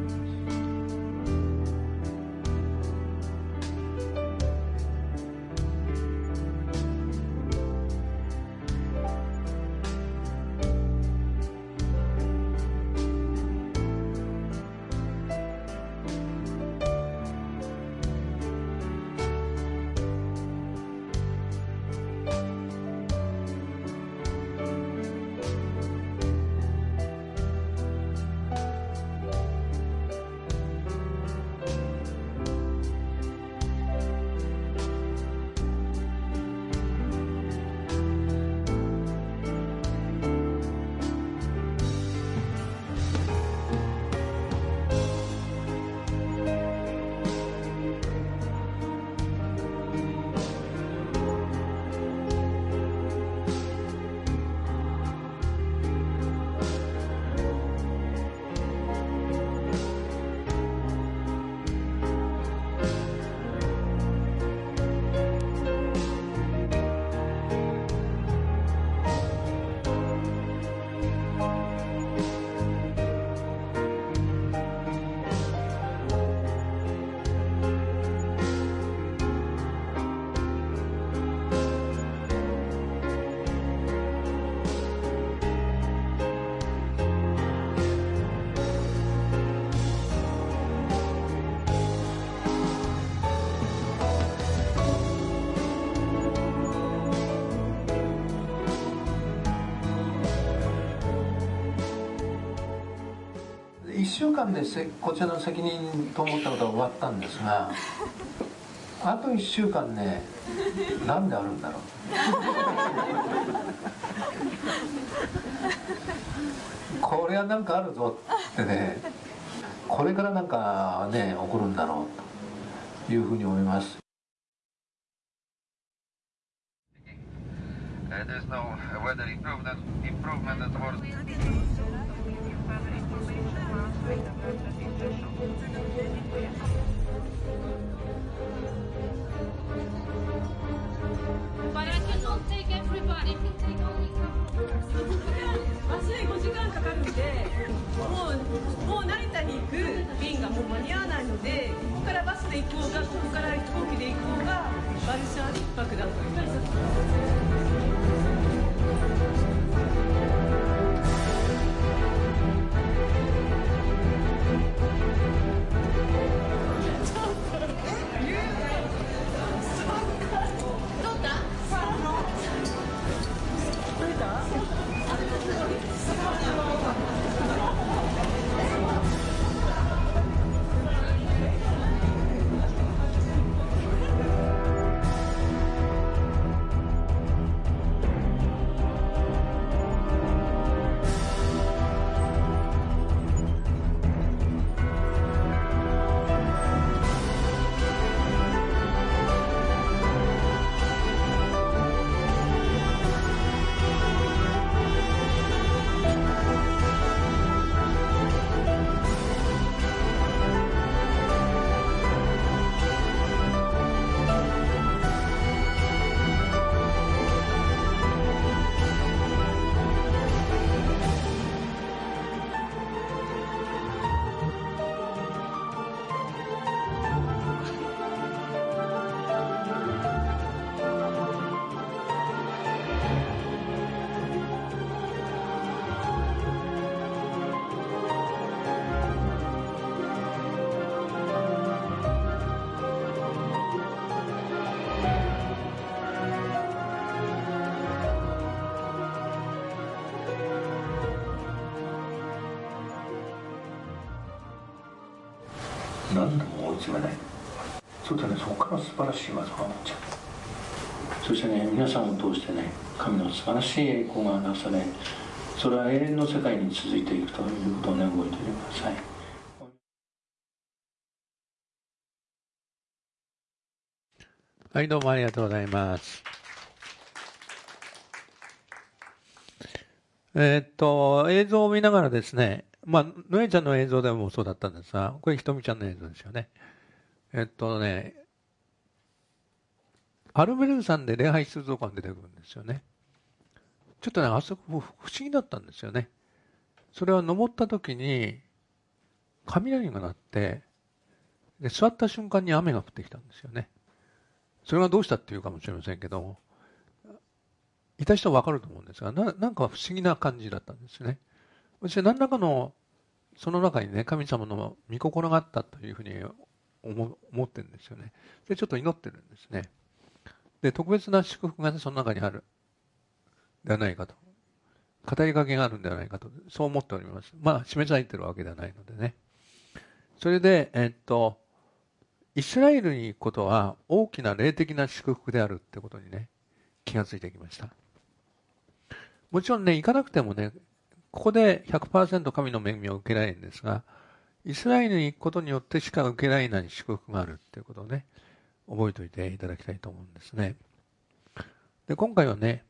いっしゅうかんでこちらの責任と思ったことは終わったんですが、あといっしゅうかんね、なんであるんだろうこれはなんかあるぞってね、これからなんかね起こるんだろうというふうに思います。 There's no weather improvement, improvement at all. バスでごじかんかかるんで、もう、もう成田に行く便がもう間に合わないので、ここからバスで行こうが、ここから飛行機で行こうが、バルシャワで一泊だと思います。 何度も追い詰めない。そうだね、そこから素晴らしい技が持っちゃう。そしてね、皆さんを通してね、神の素晴らしい栄光がなされ、それは永遠の世界に続いていくということをね、覚えておいてください。はい、どうもありがとうございます。えー、っと、映像を見ながらですね、まあ、のえちゃんの映像でもそうだったんですが、これひとみちゃんの映像ですよね。えっとね、アルベル山で礼拝出像館出てくるんですよね。ちょっとね、あそこ不思議だったんですよね。 それは登った時に雷が鳴って、で座った瞬間に雨が降ってきたんですよね。それがどうしたっていうかもしれませんけど、いた人は分かると思うんですが、な, なんか不思議な感じだったんですね。そして何らかのその中にね、神様の御心があったというふうに 思, 思ってるんですよね。でちょっと祈ってるんですね。で特別な祝福が、ね、その中にあるではないかと、語りかけがあるんではないかと、そう思っております。まあ示されているわけではないのでね。それでえっとイスラエルに行くことは大きな霊的な祝福であるってことにね、気がついてきました。もちろんね、行かなくてもね、ここで ひゃくパーセント 神の恵みを受けられるんですが、イスラエルに行くことによってしか受けられない祝福があるっていうことをね、覚えておいていただきたいと思うんですね。で、今回はね、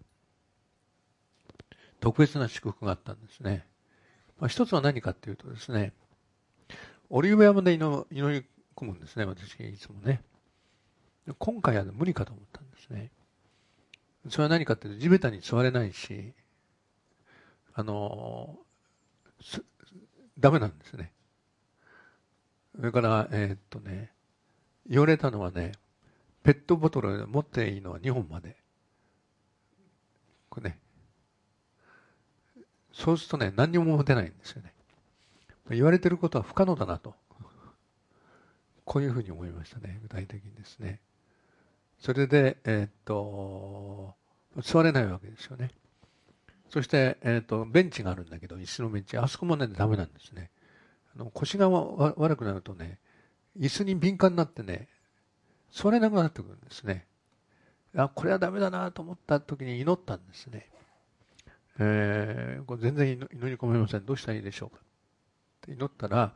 特別な祝福があったんですね。まあ、一つは何かっていうとですね、オリーブ山で祈り込むんですね、私いつもね。今回は無理かと思ったんですね。それは何かっていうと、地べたに座れないし、あのダメなんですね。それから、えー、っとね、言われたのはね、ペットボトル持っていいのはにほんまで。これね。そうするとね、何にも持てないんですよね。言われてることは不可能だなと。こういうふうに思いましたね、具体的にですね。それで、えー、っと、座れないわけですよね。そして、えー、とベンチがあるんだけど、椅子のベンチ、あそこもね、ダメなんですね。あの腰がわ悪くなるとね、椅子に敏感になってね、座れなくなってくるんですね。あ、これはダメだなと思った時に祈ったんですね。えー、これ全然祈り込めません。どうしたらいいでしょうかって祈ったら、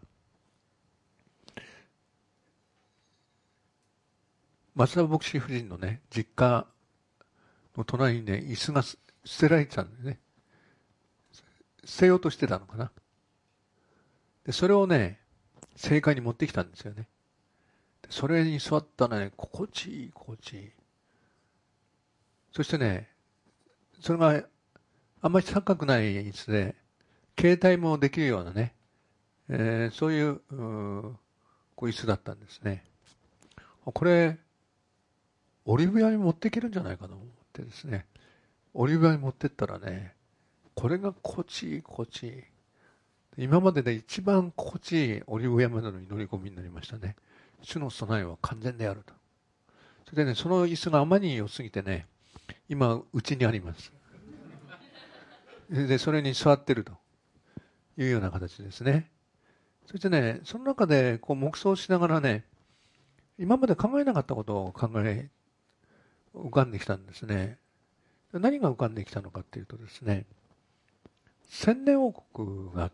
松田牧師夫人のね、実家の隣にね、椅子が捨てられてたんですね。捨てようとしてたのかな。で、それをね、正解に持ってきたんですよね。でそれに座ったらね、心地いい、心地いい。そしてね、それがあんまり高くない椅子で、携帯もできるようなね、えー、そういう、うこう椅子だったんですね。これ、オリーブ屋に持っていけるんじゃないかと思ってですね、オリーブ屋に持ってったらね、これが心地いい、心地いい。今までで一番心地いいオリーブ屋までの祈り込みになりましたね。主の備えは完全であると。それでね、その椅子があまりに良すぎてね、今、うちにあります。で、それに座ってるというような形ですね。そしてね、その中でこう黙想しながらね、今まで考えなかったことを考え、浮かんできたんですね。何が浮かんできたのかっていうとですね、千年王国があって、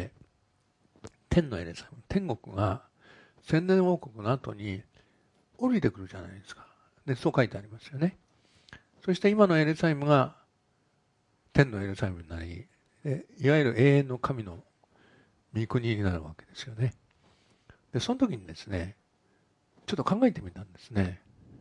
天のエレサイム、天国が千年王国の後に降りてくるじゃないですか。で、そう書いてありますよね。そして今のエレサイムが天のエルサレムになり、いわゆる永遠の神の御国になるわけですよね。で、その時にですね、ちょっと考えてみたんですね。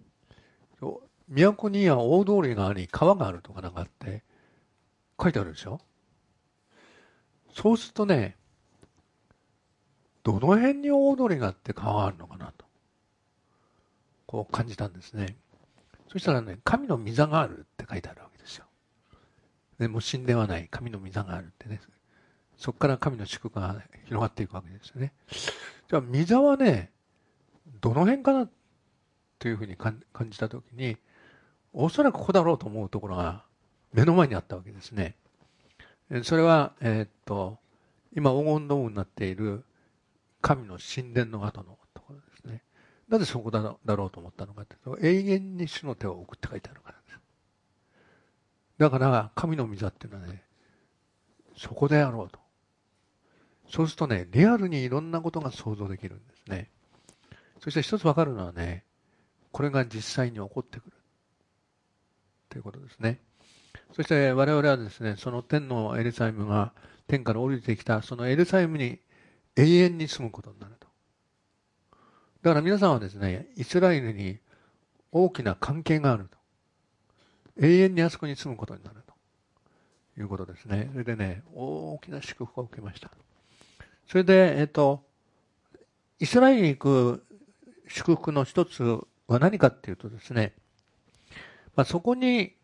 都には大通りがあり、川があるとかなんかあって、書いてあるでしょ。そうするとね、どの辺に大通りがあって川があるのかなと、こう感じたんですね。そしたらね、神の御座があるって書いてあるわけですよ。でもう死んではない神の御座があるってね、そこから神の祝福が広がっていくわけですよね。じゃあ御座はね、どの辺かなというふうに感じたときに、おそらくここだろうと思うところが目の前にあったわけですね。それは、えー、っと今黄金ドームになっている神の神殿の後のところですね。なぜそこだろうと思ったのかというと、永遠に主の手を置くって書いてあるからです。だから神の御座っていうのはね、そこであろうと。そうするとね、リアルにいろんなことが想像できるんですね。そして一つわかるのはね、これが実際に起こってくるということですね。そして我々はですね、その天のエルサレムが天から降りてきたそのエルサレムに永遠に住むことになると。だから皆さんはですね、イスラエルに大きな関係があると。永遠にあそこに住むことになるいうことですね。それでね、大きな祝福を受けました。それで、えっと、イスラエルに行く祝福の一つは何かっていうとですね、まあ、そこに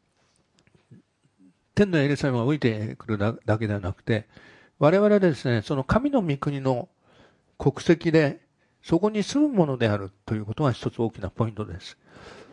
天のエルサレムが降りてくるだけではなくて、我々はですね、その神の御国の国籍で、そこに住むものであるということが一つ大きなポイントです。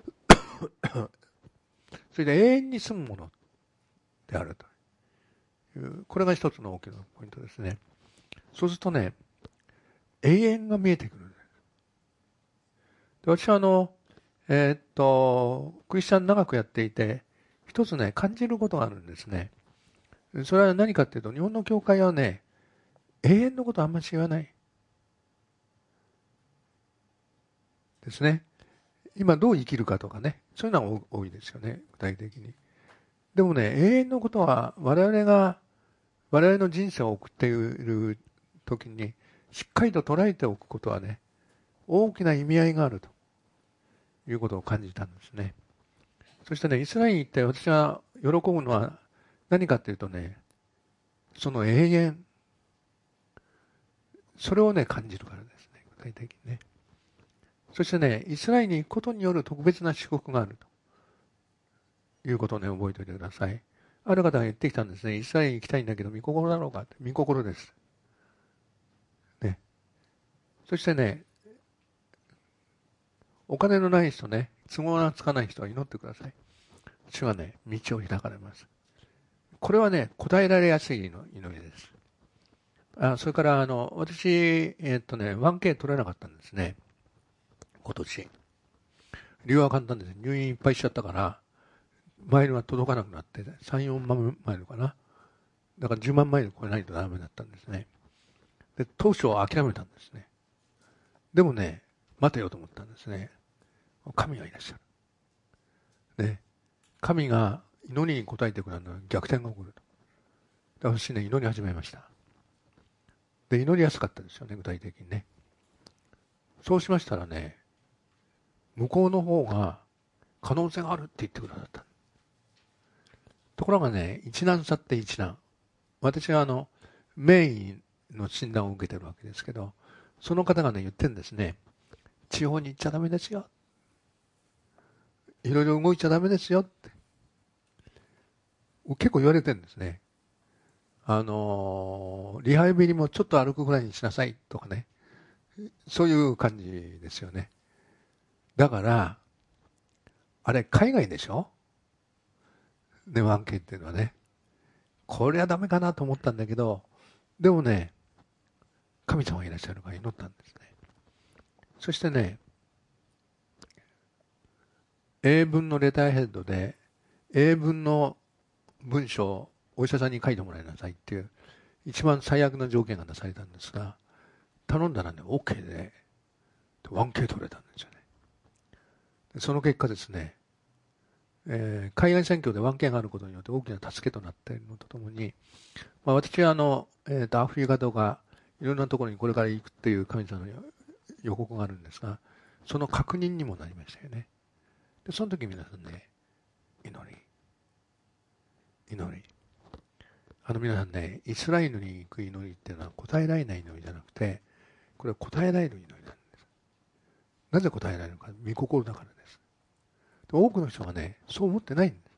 それで永遠に住むものであるという、これが一つの大きなポイントですね。そうするとね、永遠が見えてくる。で私はあの、えー、っと、クリスチャン長くやっていて、一つね、感じることがあるんですね。それは何かっていうと、日本の教会はね、永遠のことあんまり言わない。ですね。今どう生きるかとかね、そういうのが多いですよね、具体的に。でもね、永遠のことは我々が、我々の人生を送っている時に、しっかりと捉えておくことはね、大きな意味合いがあるということを感じたんですね。そしてね、イスラエルに行って私が喜ぶのは何かっていうとね、その永遠、それをね、感じるからですね、具体的にね。そしてね、イスラエルに行くことによる特別な祝福があるということをね、覚えておいてください。ある方が言ってきたんですね。イスラエルに行きたいんだけど、御心だろうかって。御心です。ね。そしてね、お金のない人ね、都合がつかない人は祈ってください。主はね、道を開かれます。これはね、答えられやすい祈りです。あ、それから、あの、私、えー、っとね、ワンケー 取れなかったんですね。今年。理由は簡単です。入院いっぱいしちゃったから、マイルが届かなくなって、さん、よんまんマイルかな。だからじゅうまんマイル超えないとダメだったんですね。で、当初は諦めたんですね。でもね、待てよと思ったんですね。神がいらっしゃる。ね。神が祈りに応えてくれるのは逆転が起こると。私ね、祈り始めました。で、祈りやすかったですよね、具体的にね。そうしましたらね、向こうの方が可能性があるって言ってくださった。ところがね、一難去って一難。私はあの、名医の診断を受けてるわけですけど、その方がね、言ってるんですね。地方に行っちゃダメですよ。いろいろ動いちゃダメですよって。結構言われてるんですね。あの、リハビリもちょっと歩くぐらいにしなさいとかね。そういう感じですよね。だから、あれ海外でしょ？ね、ワンケーっていうのはね。これはダメかなと思ったんだけど、でもね、神様がいらっしゃるから祈ったんですね。そしてね、英文のレターヘッドで、英文の文章をお医者さんに書いてもらいなさいっていう、一番最悪な条件が出されたんですが、頼んだらね、OK で、ワンケー 取れたんですよね。その結果ですね、えー、海外選挙でワンケーがあることによって大きな助けとなっているのとともに、まあ、私はあの、えーと、アフリカとかいろんなところにこれから行くっていう神様の予告があるんですが、その確認にもなりましたよね。で、その時皆さんね、祈り、祈り。あの皆さんね、イスラエルに行く祈りっていうのは答えられない祈りじゃなくて、これは答えられる祈りなんです。なぜ答えられるのか、御心だからです。で多くの人がね、そう思ってないんです。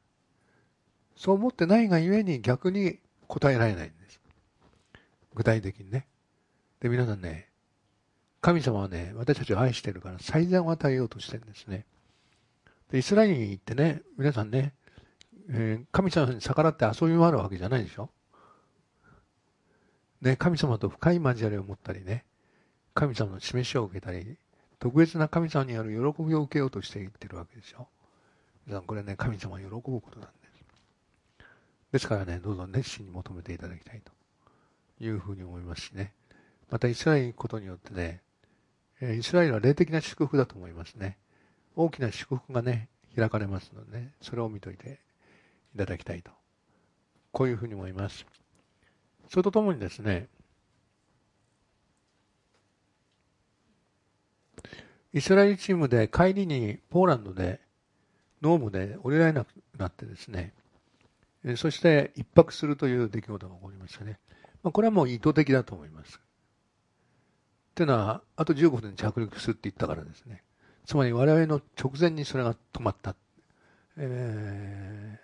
そう思ってないがゆえに逆に答えられないんです。具体的にね。で、皆さんね、神様はね、私たちを愛しているから最善を与えようとしてるんですね。で、イスラエルに行ってね、皆さんね、えー、神様に逆らって遊び回るわけじゃないでしょ。ね、神様と深い交わりを持ったりね、神様の示しを受けたり、特別な神様にある喜びを受けようとしていってるわけでしょ。皆さん、これね、神様が喜ぶことなんです。ですからね、どうぞ熱心に求めていただきたいというふうに思いますしね。またイスラエルに行くことによってね、イスラエルは霊的な祝福だと思いますね。大きな祝福がね、開かれますのでね、それを見といていただきたいと。こういうふうに思います。それとともにですね、イスラエルチームで帰りにポーランドでノームで降りられなくなってですね、 そして一泊するという出来事が起こりましたね。まあ、これはもう意図的だと思います。というのは、あとじゅうごふんで着陸するって言ったからですね。つまり我々の直前にそれが止まった。え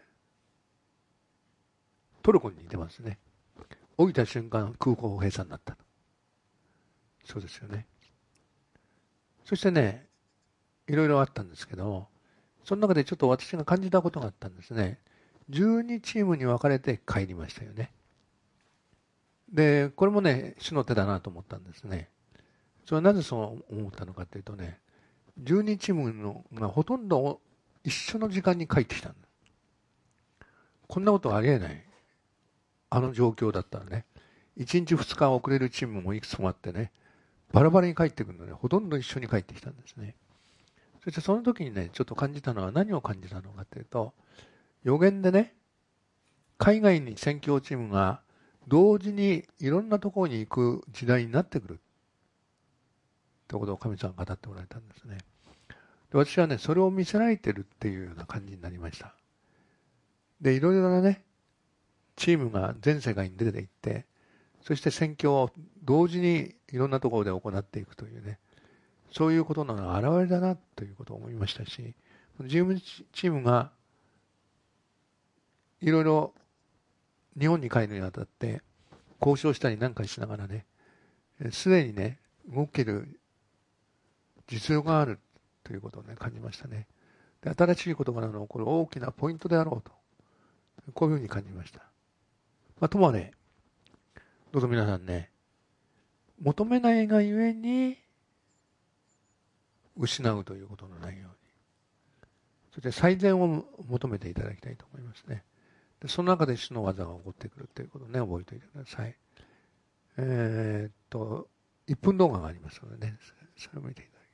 ー、トルコに似てますね。降りた瞬間、空港閉鎖になったと。そうですよね。そしてね、いろいろあったんですけど、その中でちょっと私が感じたことがあったんですね。じゅうにチームに分かれて帰りましたよね。で、これもね、主の手だなと思ったんですね。それはなぜそう思ったのかというとね、じゅうにチームのがほとんど一緒の時間に帰ってきたんだ。こんなことはありえない。あの状況だったらね、いちにちふつか遅れるチームもいくつもあってね、バラバラに帰ってくるので、ほとんど一緒に帰ってきたんですね。そしてその時にね、ちょっと感じたのは何を感じたのかというと、予言でね、海外に宣教チームが同時にいろんなところに行く時代になってくるということを神様が語っておられたんですね。で、私はね、それを見せられてるっていうような感じになりました。で、いろいろなね、チームが全世界に出ていって、そして宣教を同時にいろんなところで行っていくというね、そういうことの表れだなということを思いましたし、チームチームがいろいろ日本に帰るにあたって交渉したりなんかしながらね、すでにね、動ける実力があるということをね、感じましたね。で、新しい事柄の起こる大きなポイントであろうと、こういうふうに感じました。まあ、ともね、どうぞ皆さんね、求めないがゆえに失うということのないように、そして最善を求めていただきたいと思いますね。で、その中で主の技が起こってくるということをね、覚えておいてください。えー、っと、いっぷん動画がありますのでね、それを見ていただきます。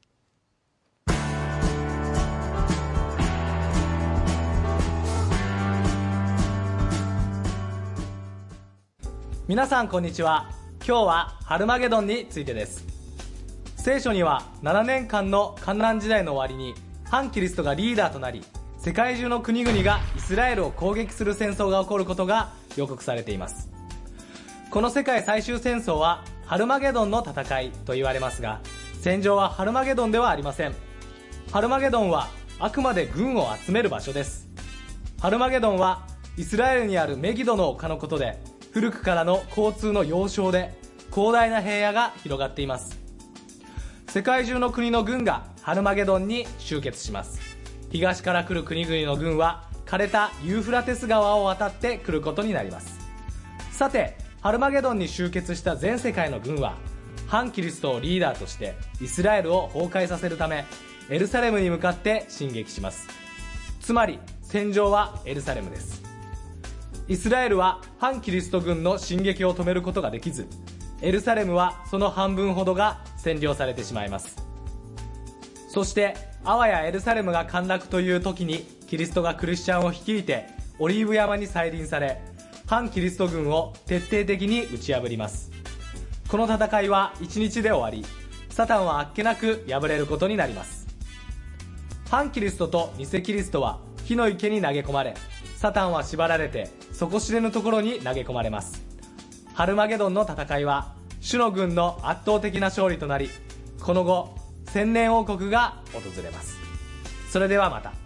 皆さんこんにちは。今日はハルマゲドンについてです。聖書にはななねんかんの患難時代の終わりに反キリストがリーダーとなり、世界中の国々がイスラエルを攻撃する戦争が起こることが予告されています。この世界最終戦争はハルマゲドンの戦いと言われますが、戦場はハルマゲドンではありません。ハルマゲドンはあくまで軍を集める場所です。ハルマゲドンはイスラエルにあるメギドの丘のことで、古くからの交通の要衝で広大な平野が広がっています。世界中の国の軍がハルマゲドンに集結します。東から来る国々の軍は枯れたユーフラテス川を渡って来ることになります。さて、ハルマゲドンに集結した全世界の軍は反キリストをリーダーとしてイスラエルを崩壊させるためエルサレムに向かって進撃します。つまり戦場はエルサレムです。イスラエルは反キリスト軍の進撃を止めることができず、エルサレムはその半分ほどが占領されてしまいます。そしてあわやエルサレムが陥落という時にキリストがクリスチャンを率いてオリーブ山に再臨され、反キリスト軍を徹底的に打ち破ります。この戦いはいちにちで終わり、サタンはあっけなく敗れることになります。反キリストと偽キリストは火の池に投げ込まれ、サタンは縛られて底知れぬところに投げ込まれます。ハルマゲドンの戦いは主の軍の圧倒的な勝利となり、この後千年王国が訪れます。それではまた。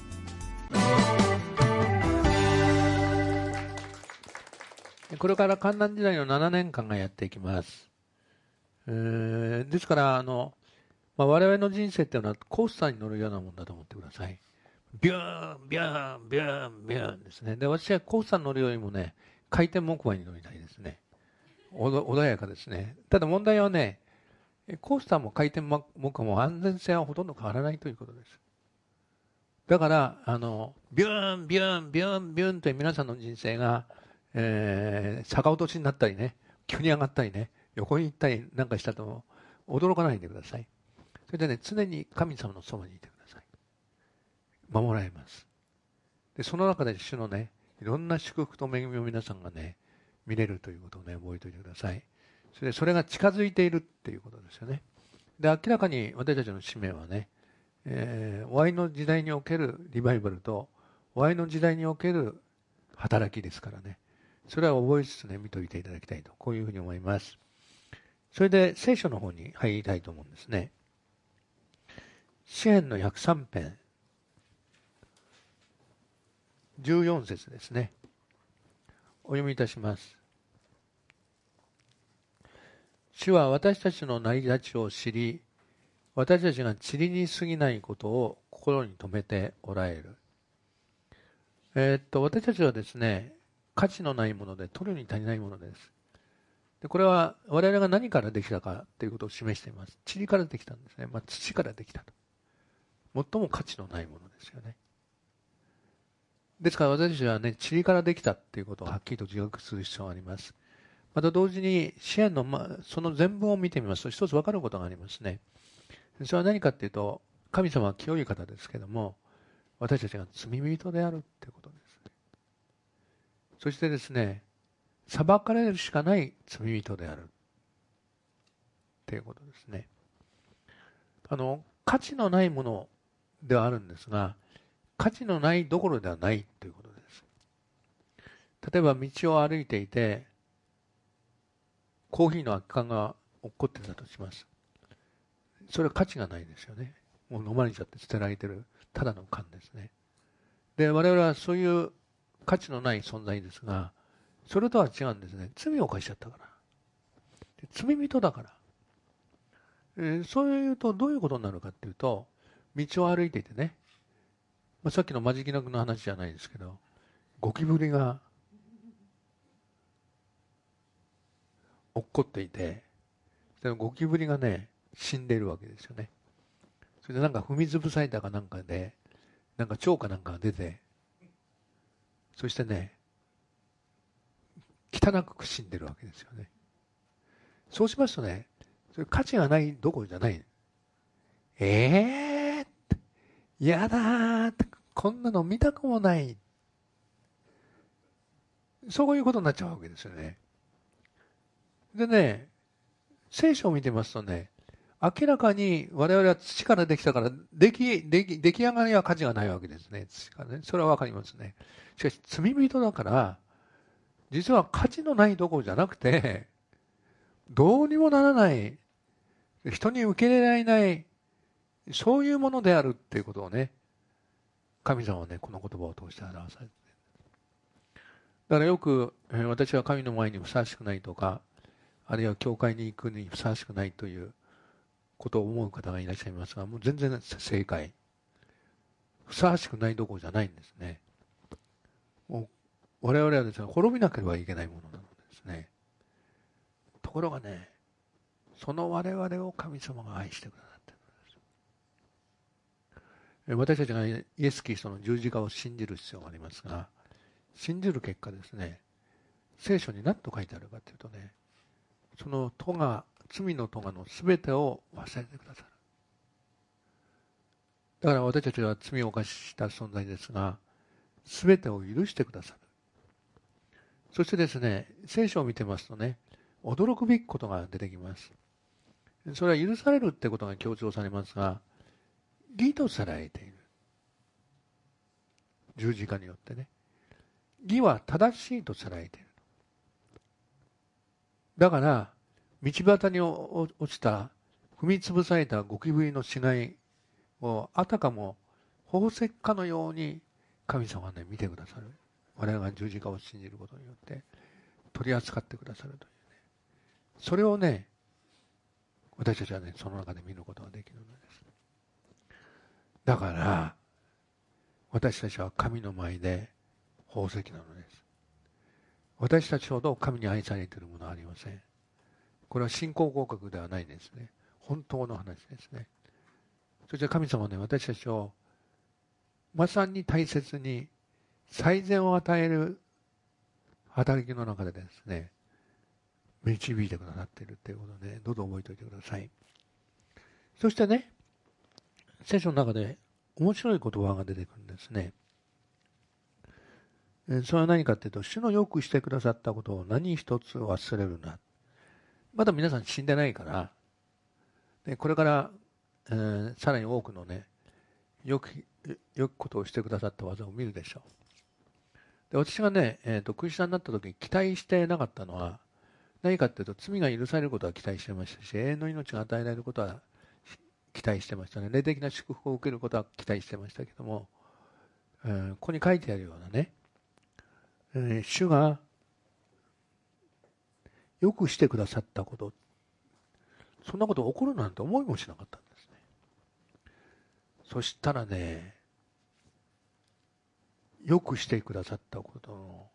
これから患難時代のななねんかんがやっていきます。えー、ですからあの、まあ、我々の人生っていうのはコースターに乗るようなもんだと思ってください。ビューンビューンビューンビューンですね。で、私はコースターに乗るよりもね、回転木馬に乗りたいですね。穏やかですね。ただ問題はね、コースターも回転木馬も安全性はほとんど変わらないということです。だからあのビューンビューンビューンビューンという皆さんの人生が、えー、逆落としになったりね、急に上がったりね、横に行ったりなんかしたと驚かないでください。それでね、常に神様のそばにいてください。守られます。で、その中で主のね、いろんな祝福と恵みを皆さんがね、見れるということをね、覚えておいてください。それで、それが近づいているっていうことですよね。で、明らかに私たちの使命はね、えー、終わりの時代におけるリバイバルと、終わりの時代における働きですからね。それは覚えつつね、見といていただきたいと、こういうふうに思います。それで聖書の方に入りたいと思うんですね。詩編のひゃくさん編、じゅうよん節ですね。お読みいたします。主は私たちの成り立ちを知り、私たちが塵に過ぎないことを心に留めておられる。えー、っと、私たちはですね、価値のないもので、取るに足りないものです。で、これは我々が何からできたかということを示しています。塵からできたんですね。まあ、土からできたと。最も価値のないものですよね。ですから私たちはね、塵からできたということをはっきりと自覚する必要があります。また同時に、詩篇の、ま、その全文を見てみますと、一つ分かることがありますね。それは何かというと、神様は清い方ですけども、私たちが罪人であるということです。そしてですね、裁かれるしかない罪人であるということですね。あの、価値のないものではあるんですが、価値のないどころではないということです。例えば道を歩いていて、コーヒーの空き缶が落っこってたとします。それは価値がないですよね。もう飲まれちゃって捨てられてるただの缶ですね。で、我々はそういう価値のない存在ですが、それとは違うんですね。罪を犯しちゃったから。罪人だから。えー、そういうとどういうことになるかっていうと、道を歩いていてね、まあ、さっきのマジキナクの話じゃないですけど、ゴキブリが落っこっていて、そのゴキブリがね、死んでいるわけですよね。それでなんか踏み潰されたかなんかで、なんか腸かなんかが出て、そしてね、汚く死んでるわけですよね。そうしますとね、それ価値がないどころじゃない。えーやだーこんなの見たくもない。そういうことになっちゃうわけですよね。でね、聖書を見てますとね、明らかに我々は土からできたから、出来、出来、出来上がりは価値がないわけですね。土からね。それはわかりますね。しかし、罪人だから、実は価値のないどころじゃなくて、どうにもならない、人に受け入れられない、そういうものであるっていうことをね、神様はね、この言葉を通して表されている。だからよく、えー、私は神の前にふさわしくないとか、あるいは教会に行くにふさわしくないということを思う方がいらっしゃいますが、もう全然正解。ふさわしくないどころじゃないんですね。もう我々はですね、滅びなければいけないものなのですね。ところがね、その我々を神様が愛してくださっているのです。私たちがイエス・キリストの十字架を信じる必要がありますが、信じる結果ですね、聖書に何と書いてあるかというとね、その咎、罪の咎のすべてを忘れてくださる。だから私たちは罪を犯した存在ですが、すべてを許してくださる。そしてですね、聖書を見てますとね、驚くべきことが出てきます。それは許されるってことが強調されますが、義とされている。十字架によってね。義は正しいとされている。だから、道端に落ちた、踏み潰されたゴキブリの死骸をあたかも宝石かのように神様はね、見てくださる。我々が十字架を信じることによって取り扱ってくださるというね。それをね、私たちはね、その中で見ることができるのです。だから、私たちは神の前で宝石なのです。私たちほど神に愛されているものはありません。これは信仰合格ではないですね。本当の話ですね。そして神様はね、私たちをまさに大切に最善を与える働きの中でですね、導いてくださっているということで、どうぞ覚えておいてください。そしてね、聖書の中で面白い言葉が出てくるんですね。それは何かというと、主のよくしてくださったことを何一つ忘れるな。まだ皆さん死んでないから、でこれから、えー、さらに多くのね、よく、よくことをしてくださった技を見るでしょう。 で私がね、えーと、クリスチャンになった時に期待してなかったのは、何かっていうと、罪が許されることは期待してましたし、永遠の命が与えられることは期待してましたね。霊的な祝福を受けることは期待してましたけども、えー、ここに書いてあるようなね、えー、主がよくしてくださったこと、そんなことが起こるなんて思いもしなかったんですね。そしたらね、よくしてくださったことの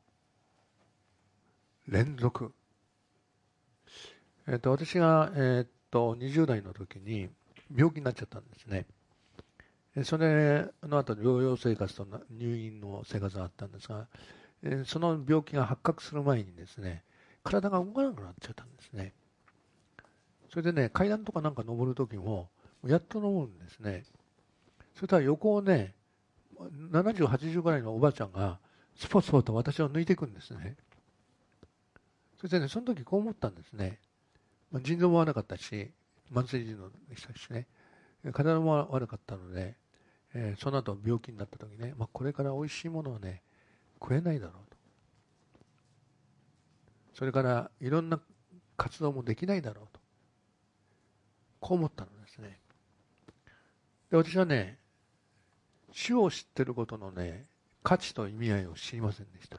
連続。えっと、私が、えっと、にじゅう代の時に病気になっちゃったんですね。それの後、療養生活と入院の生活があったんですが、その病気が発覚する前にですね、体が動かなくなっちゃったんですね。それでね、階段とかなんか登る時も、やっと登るんですね。そしたら横をね、ななじゅう、はちじゅうぐらいのおばあちゃんが、スポスポと私を抜いていくんですね。そしてね、その時こう思ったんですね。まあ、腎臓も悪かったし、慢性腎臓でしたしね、体も悪かったので、えー、その後病気になった時ね、まあ、これから美味しいものはね、食えないだろうと。それからいろんな活動もできないだろうと。こう思ったのですね。で、私はね、主を知っていることのね、価値と意味合いを知りませんでした。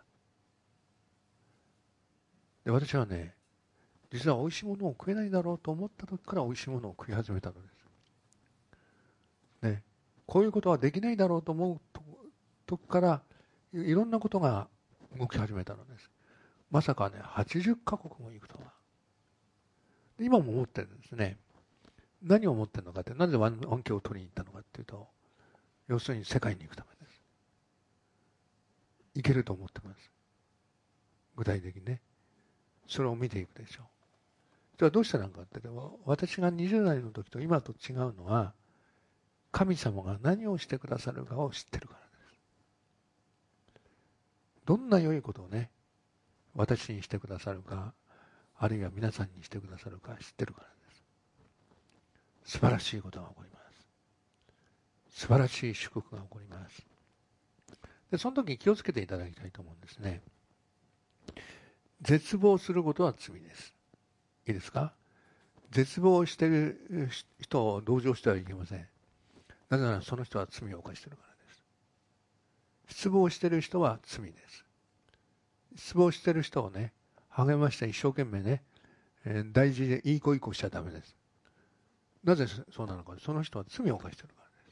で、私はね、実は美味しいものを食えないだろうと思った時から美味しいものを食い始めたのです。ね、こういうことはできないだろうと思う時からいろんなことが動き始めたのです。まさかね、はちじゅっかこくも行くとは。で今も思ってるんですね。何を思ってるのかって、なぜ音響を取りに行ったのかっていうと、要するに世界に行くためです。行けると思ってます。具体的にね。それを見ていくでしょう。じゃあどうしたらかって言うと、私がにじゅう代の時と今と違うのは、神様が何をしてくださるかを知ってるからです。どんな良いことをね、私にしてくださるか、あるいは皆さんにしてくださるか知ってるからです。素晴らしいことが起こります。素晴らしい祝福が起こります。で、その時に気をつけていただきたいと思うんですね。絶望することは罪です。いいですか？絶望している人を同情してはいけません。なぜならその人は罪を犯しているからです。失望している人は罪です。失望している人をね、励まして一生懸命ね、えー、大事でいい子いい子しちゃダメです。なぜそうなのか、その人は罪を犯しているからです。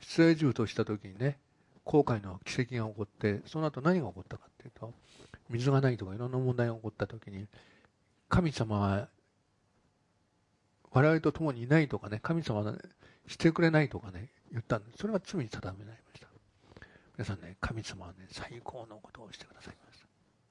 失礼獣とした時にね、後悔の奇跡が起こって、その後何が起こったかっていうと、水がないとかいろんな問題が起こった時に、神様は我々と共にいないとかね、神様はしてくれないとかね、言ったんです。それが罪に定められました。皆さんね、神様はね、最高のことをしてくださいます。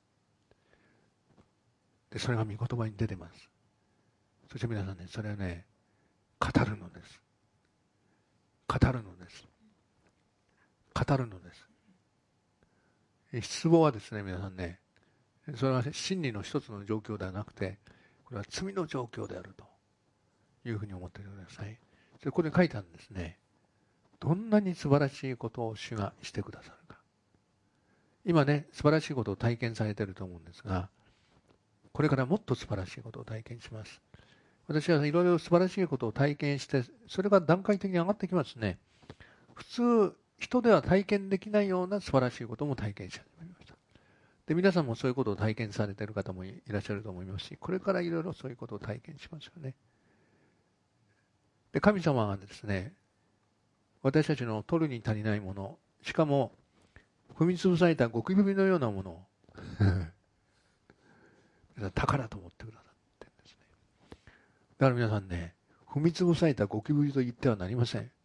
で、それが御言葉に出てます。そして皆さんね、それはね、語るのです。語るのです。語るのです。失望はですね、皆さんね、それは真理の一つの状況ではなくて、これは罪の状況であるというふうに思ってください。それここで書いてあるんですね。どんなに素晴らしいことを主がしてくださるか。今ね、素晴らしいことを体験されていると思うんですが、これからもっと素晴らしいことを体験します。私はいろいろ素晴らしいことを体験して、それが段階的に上がってきますね。普通、人では体験できないような素晴らしいことも体験し始めました。で、皆さんもそういうことを体験されている方もいらっしゃると思いますし、これからいろいろそういうことを体験しますよね。で、神様がですね、私たちの取るに足りないもの、しかも踏み潰されたゴキブリのようなものを宝と思ってくださってるんですね。だから皆さんね、踏み潰されたゴキブリと言ってはなりません。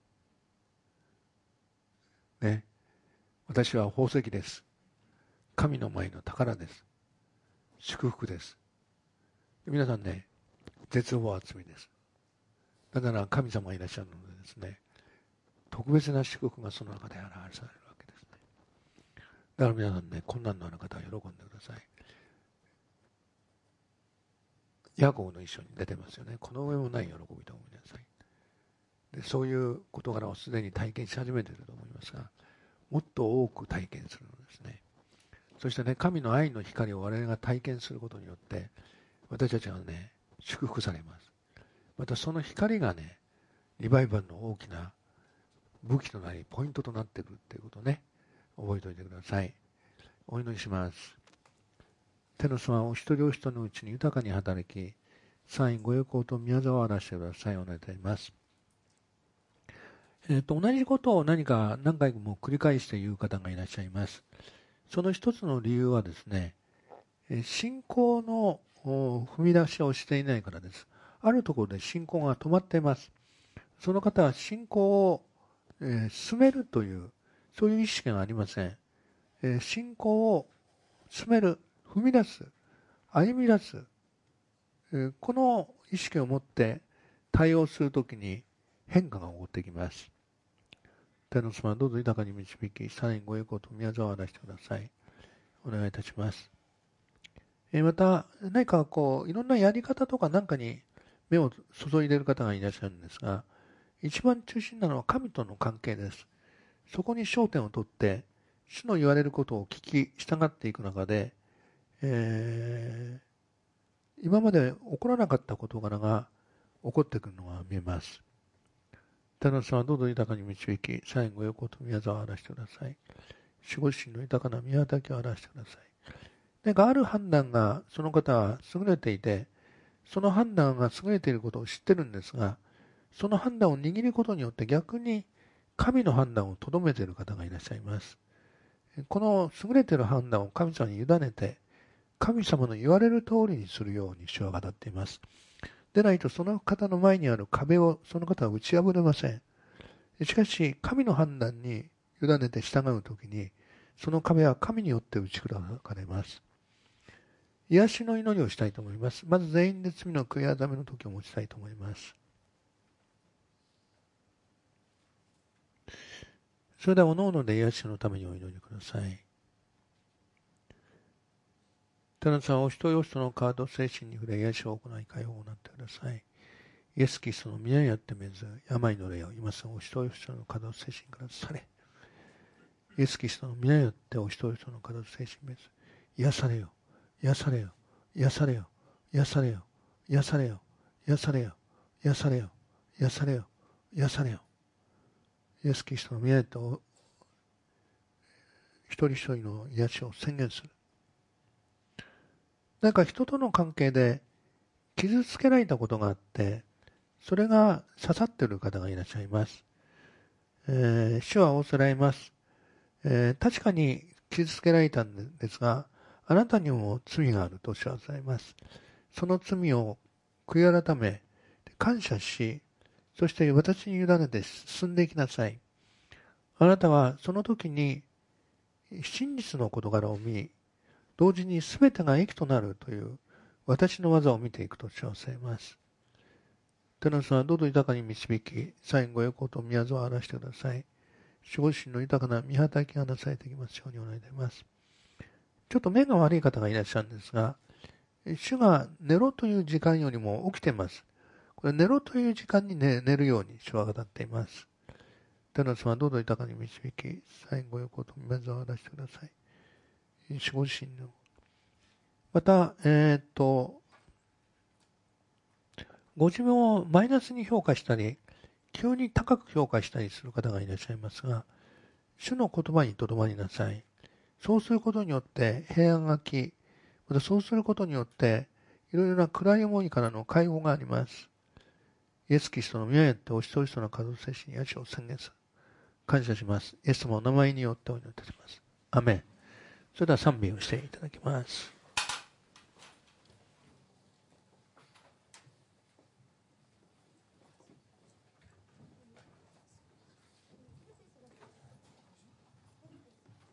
ね、私は宝石です。神の前の宝です。祝福です。皆さんね、絶望は罪です。だから神様がいらっしゃるのでですね、特別な祝福がその中で表されるわけですね。だから皆さんね、困難のある方は喜んでください。ヤコブの一緒に出てますよね。この上もない喜びと思いなさい。で、そういう事柄をすでに体験し始めていると思いますが、もっと多く体験するのですね。 そしてね、神の愛の光を我々が体験することによって、私たちがね、祝福されます。またその光がね、リバイバルの大きな武器となり、ポイントとなっているということをね、覚えておいてください。お祈りします。天の様、お一人お一人のうちに豊かに働き、サインご栄光と宮沢を表してください。お願いいたします。えっと、同じことを何か何回も繰り返して言う方がいらっしゃいます。その一つの理由はですね、信仰の踏み出しをしていないからです。あるところで信仰が止まっています。その方は信仰を、えー、進めるという、そういう意識がありません。えー、信仰を進める、踏み出す、歩み出す、えー、この意識を持って対応するときに変化が起こってきます。天の様、どうぞ豊かに導き、サインご栄光と宮沢を表してください。お願いいたします。えー、また、何かこう、いろんなやり方とかなんかに目を注いでいる方がいらっしゃるんですが、一番中心なのは神との関係です。そこに焦点をとって、主の言われることを聞き、従っていく中で、えー、今まで起こらなかった事柄が起こってくるのが見えます。天の様、どうぞ豊かに導き、サインご栄光と宮沢を表してください。守護神の豊かな宮畑を表してください。何かある判断がその方は優れていて、その判断が優れていることを知ってるんですが、その判断を握ることによって逆に神の判断をとどめている方がいらっしゃいます。この優れている判断を神様に委ねて、神様の言われる通りにするように主は語っています。でないとその方の前にある壁をその方は打ち破れません。しかし神の判断に委ねて従うときに、その壁は神によって打ち砕かれます。癒しの祈りをしたいと思います。まず全員で罪の悔い改めの時を持ちたいと思います。それではおのおので癒しのためにお祈りください。天の様、お人お人の体、精神に触れ癒しを行い、解放をなってください。イエス・キリストの皆にあってめず、病の霊を今すぐお人お人の体、精神からされ、イエス・キリストの皆にあってお人お人の体、精神めず、癒されよ、癒されよ、癒されよ、癒されよ、癒されよ、癒されよ、癒されよ、癒されよ、癒されよ。イエス・キリストの皆にあって一人一人の癒しを宣言する。なんか人との関係で傷つけられたことがあって、それが刺さっている方がいらっしゃいます。えー、主は仰せられます。えー、確かに傷つけられたんですが、あなたにも罪があると主は仰せられます。その罪を悔い改め、感謝し、そして私に委ねて進んでいきなさい。あなたはその時に真実の事柄を見、同時に全てが益となるという私の技を見ていくと主は仰せられます。天の様、どうぞ豊かに導き、サインご栄光と宮沢を表してください。守護神の豊かな見畑がなされていきますようにお願いします。ちょっと目が悪い方がいらっしゃるんですが、主が寝ろという時間よりも起きています。これ寝ろという時間に、ね、寝るように主は語っています。天の様、どうぞ豊かに導き、サインご栄光と宮沢を表してください。守護神の。また、えっと、ご自分をマイナスに評価したり、急に高く評価したりする方がいらっしゃいますが、主の言葉にとどまりなさい。そうすることによって平安が来、またそうすることによって、いろいろな暗い思いからの解放があります。イエス・キリストの宮にあってお一人一人の家族精神に癒しを宣言する。感謝します。イエス様の名前によってお祈りいたします。アメン。それでは賛美をしていただきます。